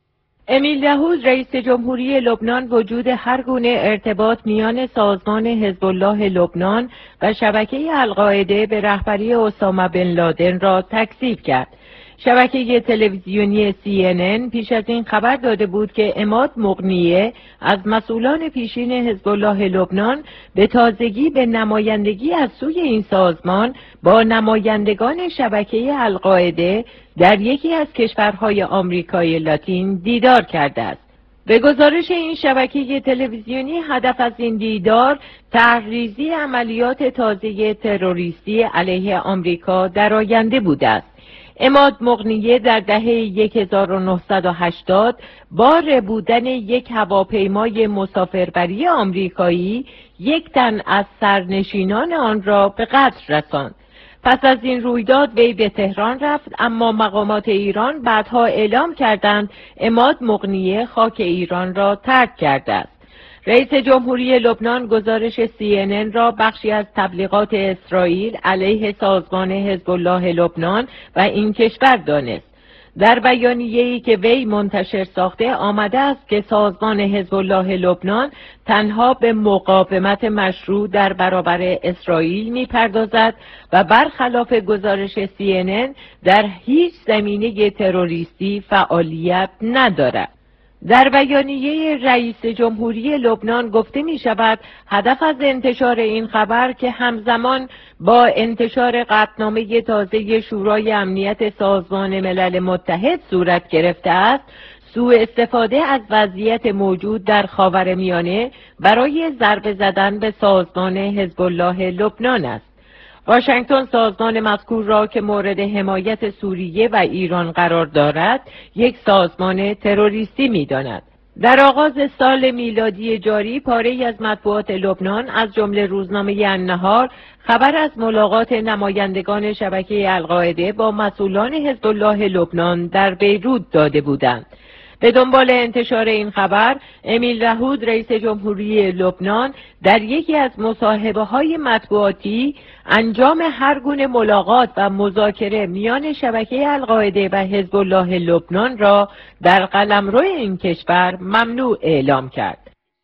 امیل داوود رئیس جمهوری لبنان وجود هر گونه ارتباط میان سازمان حزب الله لبنان و شبکه القاعده به رهبری اسامه بن لادن را تکذیب کرد. شبکه تلویزیونی سی ان ان پیش از این خبر داده بود که عماد مغنیه از مسئولان پیشین حزب الله لبنان به تازگی به نمایندگی از سوی این سازمان با نمایندگان شبکه القاعده در یکی از کشورهای آمریکای لاتین دیدار کرده است. به گزارش این شبکه تلویزیونی هدف از این دیدار طرحریزی عملیات تازه تروریستی علیه آمریکا در آینده بوده است. عماد مغنیه در دهه هزار و نهصد و هشتاد با ربودن یک هواپیمای مسافربری آمریکایی یک تن از سرنشینان آن را به قتل رساند. پس از این رویداد وی به تهران رفت، اما مقامات ایران بعدها اعلام کردند عماد مغنیه خاک ایران را ترک کرده است. رئیس جمهوری لبنان گزارش سی ان ان را بخشی از تبلیغات اسرائیل علیه سازمان حزب الله لبنان و این کشور دانست. در بیانیه‌ای که وی منتشر ساخته آمده است که سازمان حزب الله لبنان تنها به مقاومت مشروع در برابر اسرائیل می‌پردازد و برخلاف گزارش سی ان ان در هیچ زمینه تروریستی فعالیت ندارد. در بیانیه رئیس جمهوری لبنان گفته می شود هدف از انتشار این خبر که همزمان با انتشار قطعنامه تازه شورای امنیت سازمان ملل متحد صورت گرفته است، سوء استفاده از وضعیت موجود در خاورمیانه برای ضربه زدن به سازمان حزب الله لبنان است. واشنگتن سازمان مذکور را که مورد حمایت سوریه و ایران قرار دارد یک سازمان تروریستی می‌داند. در آغاز سال میلادی جاری پاره‌ای از مطبوعات لبنان از جمله روزنامه النهار خبر از ملاقات نمایندگان شبکه القاعده با مسئولان حزب الله لبنان در بیروت داده بودند. به دنبال انتشار این خبر، امیل داوود رئیس جمهوری لبنان در یکی از مصاحبه‌های مطبوعاتی انجام هر گونه ملاقات و مذاکره میان شبکه القاعده و حزب الله لبنان را در قلمرو این کشور ممنوع اعلام کرد.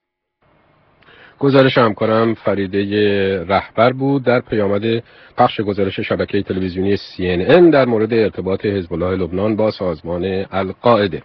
گزارش همکارم فریده رهبر بود در پیامد پخش گزارش شبکه تلویزیونی سی ان ان در مورد ارتباط حزب الله لبنان با سازمان القاعده.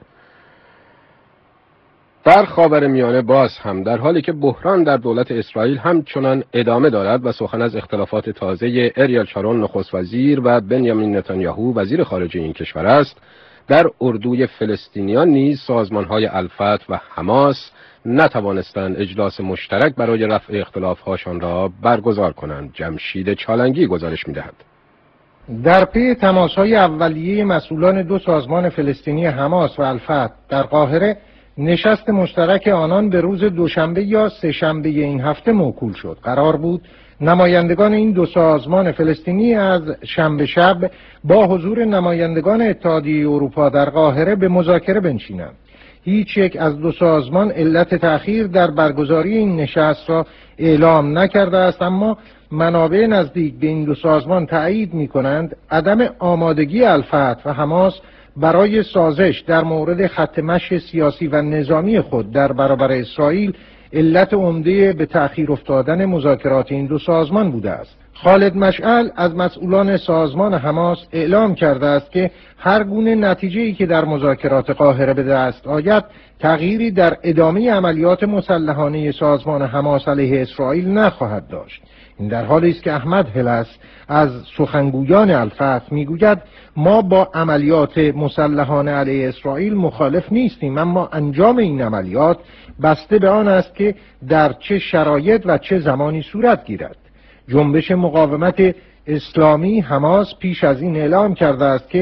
در خاورمیانه باز هم در حالی که بحران در دولت اسرائیل همچنان ادامه دارد و سخن از اختلافات تازه اریل شارون نخست وزیر و بنیامین نتانیاهو وزیر خارجه این کشور است، در اردوی فلسطینیان نیز سازمان‌های الفتح و حماس نتوانستند اجلاس مشترک برای رفع اختلاف‌هاشان را برگزار کنند. جمشید چالنگی گزارش می‌دهد. در پی تماس‌های اولیه مسئولان دو سازمان فلسطینی حماس و الفتح در قاهره، نشست مشترک آنان به روز دوشنبه یا سه‌شنبه این هفته موکول شد. قرار بود نمایندگان این دو سازمان فلسطینی از شنبه شب با حضور نمایندگان اتحادیه اروپا در قاهره به مذاکره بنشینند. هیچ یک از دو سازمان علت تأخیر در برگزاری این نشست را اعلام نکرده است، اما منابع نزدیک به این دو سازمان تأیید می‌کنند عدم آمادگی الفتح و حماس برای سازش در مورد خط مشی سیاسی و نظامی خود در برابر اسرائیل علت عمده به تأخیر افتادن مذاکرات این دو سازمان بوده است. خالد مشعل از مسئولان سازمان حماس اعلام کرده است که هر گونه نتیجه‌ای که در مذاکرات قاهره به دست آید تغییری در ادامه عملیات مسلحانه سازمان حماس علیه اسرائیل نخواهد داشت. این در حالی است که احمد هلس از سخنگویان الفتح میگوید ما با عملیات مسلحانه علیه اسرائیل مخالف نیستیم، اما انجام این عملیات بسته به آن است که در چه شرایط و چه زمانی صورت گیرد. جنبش مقاومت اسلامی حماس پیش از این اعلام کرده است که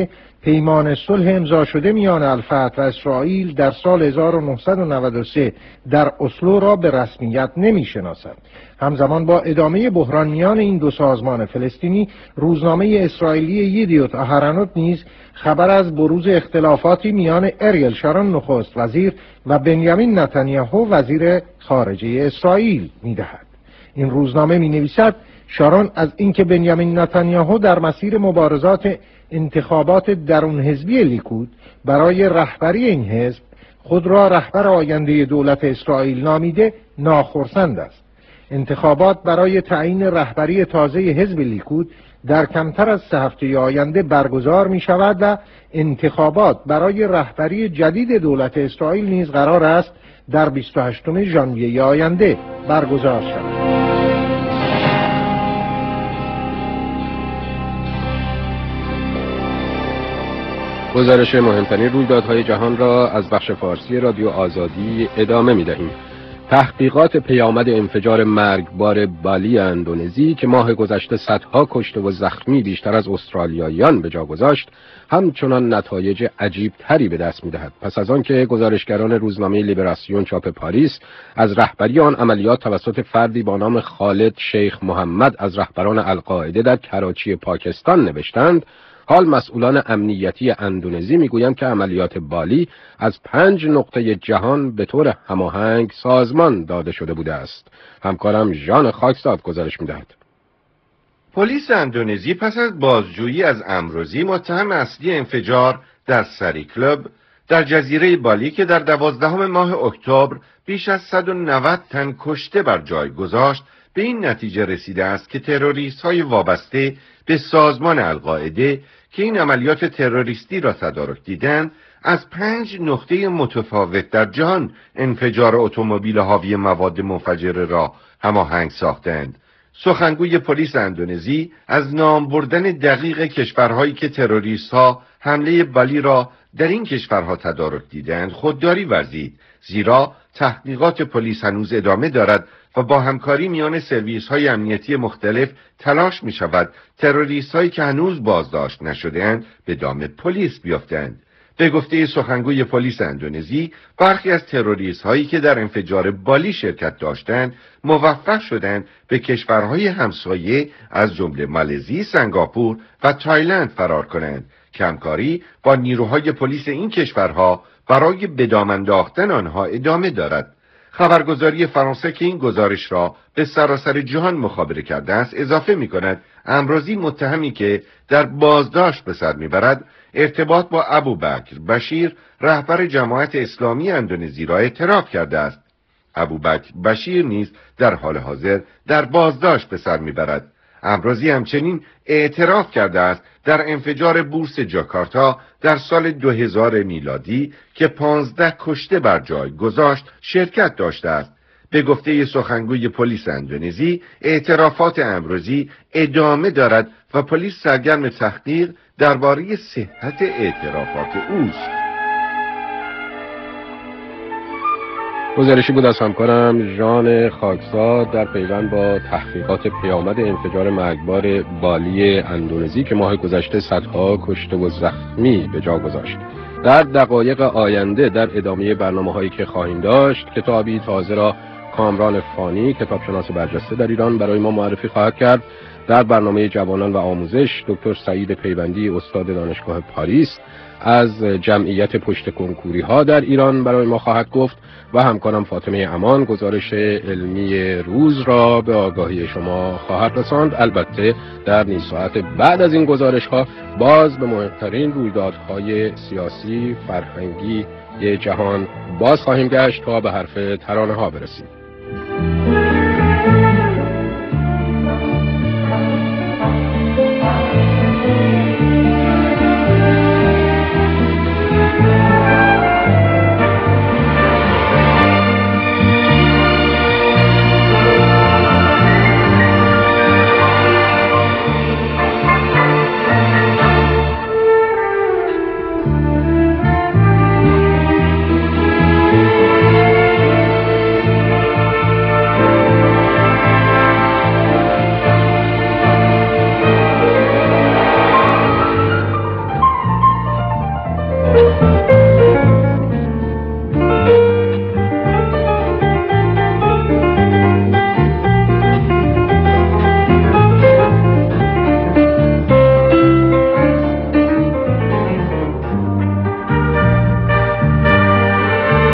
پیمان صلح امضا شده میان الفتح و اسرائیل در سال هزار و نهصد و نود و سه در اسلو را به رسمیت نمی‌شناسد. همزمان با ادامه بحران میان این دو سازمان فلسطینی، روزنامه اسرائیلی یدیوت آهرانوت نیز خبر از بروز اختلافاتی میان اریل شارون نخست وزیر و بنیامین نتانیاهو وزیر خارجه اسرائیل می‌دهد. این روزنامه می‌نویسد شارون از اینکه بنیامین نتانیاهو در مسیر مبارزات انتخابات درون حزبی لیکود برای رهبری این حزب خود را رهبر آینده دولت اسرائیل نامیده ناخرسند است. انتخابات برای تعیین رهبری تازه حزب لیکود در کمتر از سه هفته آینده برگزار می شود و انتخابات برای رهبری جدید دولت اسرائیل نیز قرار است در بیست و هشتم ژانویه آینده برگزار شود. گزارش مهمترین رویدادهای جهان را از بخش فارسی رادیو آزادی ادامه می دهیم. تحقیقات پیامد انفجار مرگبار بالی اندونزی که ماه گذشته صدها کشته و زخمی بیشتر از استرالیاییان به جا گذاشت، همچنان نتایج عجیب تری به دست می دهد. پس از آن که گزارشگران روزنامه لیبراسیون چاپ پاریس از رهبری آن عملیات توسط فردی با نام خالد شیخ محمد از رهبران القاعده در کراچی پاکستان نوشتند، حال مسئولان امنیتی اندونزی میگویند که عملیات بالی از پنج نقطه جهان به طور هماهنگ سازمان داده شده بوده است. همکارم ژان خاکزاد گزارش میدهد. پلیس اندونزی پس از بازجویی از امروزی متهم اصلی انفجار در سری کلوب در جزیره بالی که در دوازدهم ماه اکتبر بیش از صد و نود تن کشته بر جای گذاشت، به این نتیجه رسیده است که تروریست‌های وابسته به سازمان القاعده که این عملیات تروریستی را تدارک دیدند، از پنج نقطه متفاوت در جهان انفجار اتومبیل حاوی مواد منفجره را هماهنگ ساختند. سخنگوی پلیس اندونزی از نام بردن دقیق کشورهایی که تروریست‌ها حمله بالی را در این کشورها تدارک دیدند خودداری ورزید، زیرا تحقیقات پلیس هنوز ادامه دارد و با همکاری میان سرویس‌های امنیتی مختلف تلاش می‌شود تروریست‌هایی که هنوز بازداشت نشده‌اند به دام پلیس بیفتند. به گفته سخنگوی پلیس اندونزی، برخی از تروریست‌هایی که در انفجار بالی شرکت داشتند موفق شدند به کشورهای همسایه از جمله مالزی، سنگاپور و تایلند فرار کنند که همکاری با نیروهای پلیس این کشورها برای به دام انداختن آنها ادامه دارد. خبرگزاری فرانسه که این گزارش را به سراسر جهان مخابره کرده است اضافه می کند امروزی متهمی که در بازداشت به سر می برد ارتباط با ابوبکر بشیر رهبر جماعت اسلامی اندونزی را اعتراف کرده است. ابوبکر بشیر نیز در حال حاضر در بازداشت به سر می برد. امروزی همچنین اعتراف کرده است در انفجار بورس جاکارتا در سال دو هزار میلادی که پانزده کشته بر جای گذاشت شرکت داشته است. به گفته سخنگوی پلیس اندونزی، اعترافات امروزی ادامه دارد و پلیس سرگرم تحقیق درباره صحت اعترافات اوست. گزارشی بود از همکارم ژان خاکزاد در پیوند با تحقیقات پیامد انفجار مرگبار بالی اندونزی که ماه گذشته صدها کشته و زخمی به جا گذاشت. در دقایق آینده در ادامه برنامه‌هایی که خواهیم داشت، کتابی تازه را کامران فانی، کتابشناس برجسته در ایران، برای ما معرفی خواهد کرد. در برنامه جوانان و آموزش، دکتر سعید پیوندی، استاد دانشگاه پاریس، از جمعیت پشت کنکوری ها در ایران برای ما خواهد گفت و همکارم فاطمه امان گزارش علمی روز را به آگاهی شما خواهد رساند. البته در نیم ساعت بعد از این گزارش ها باز به مهمترین رویدادهای سیاسی فرهنگی جهان باز خواهیم گشت تا به حرف ترانه ها برسیم.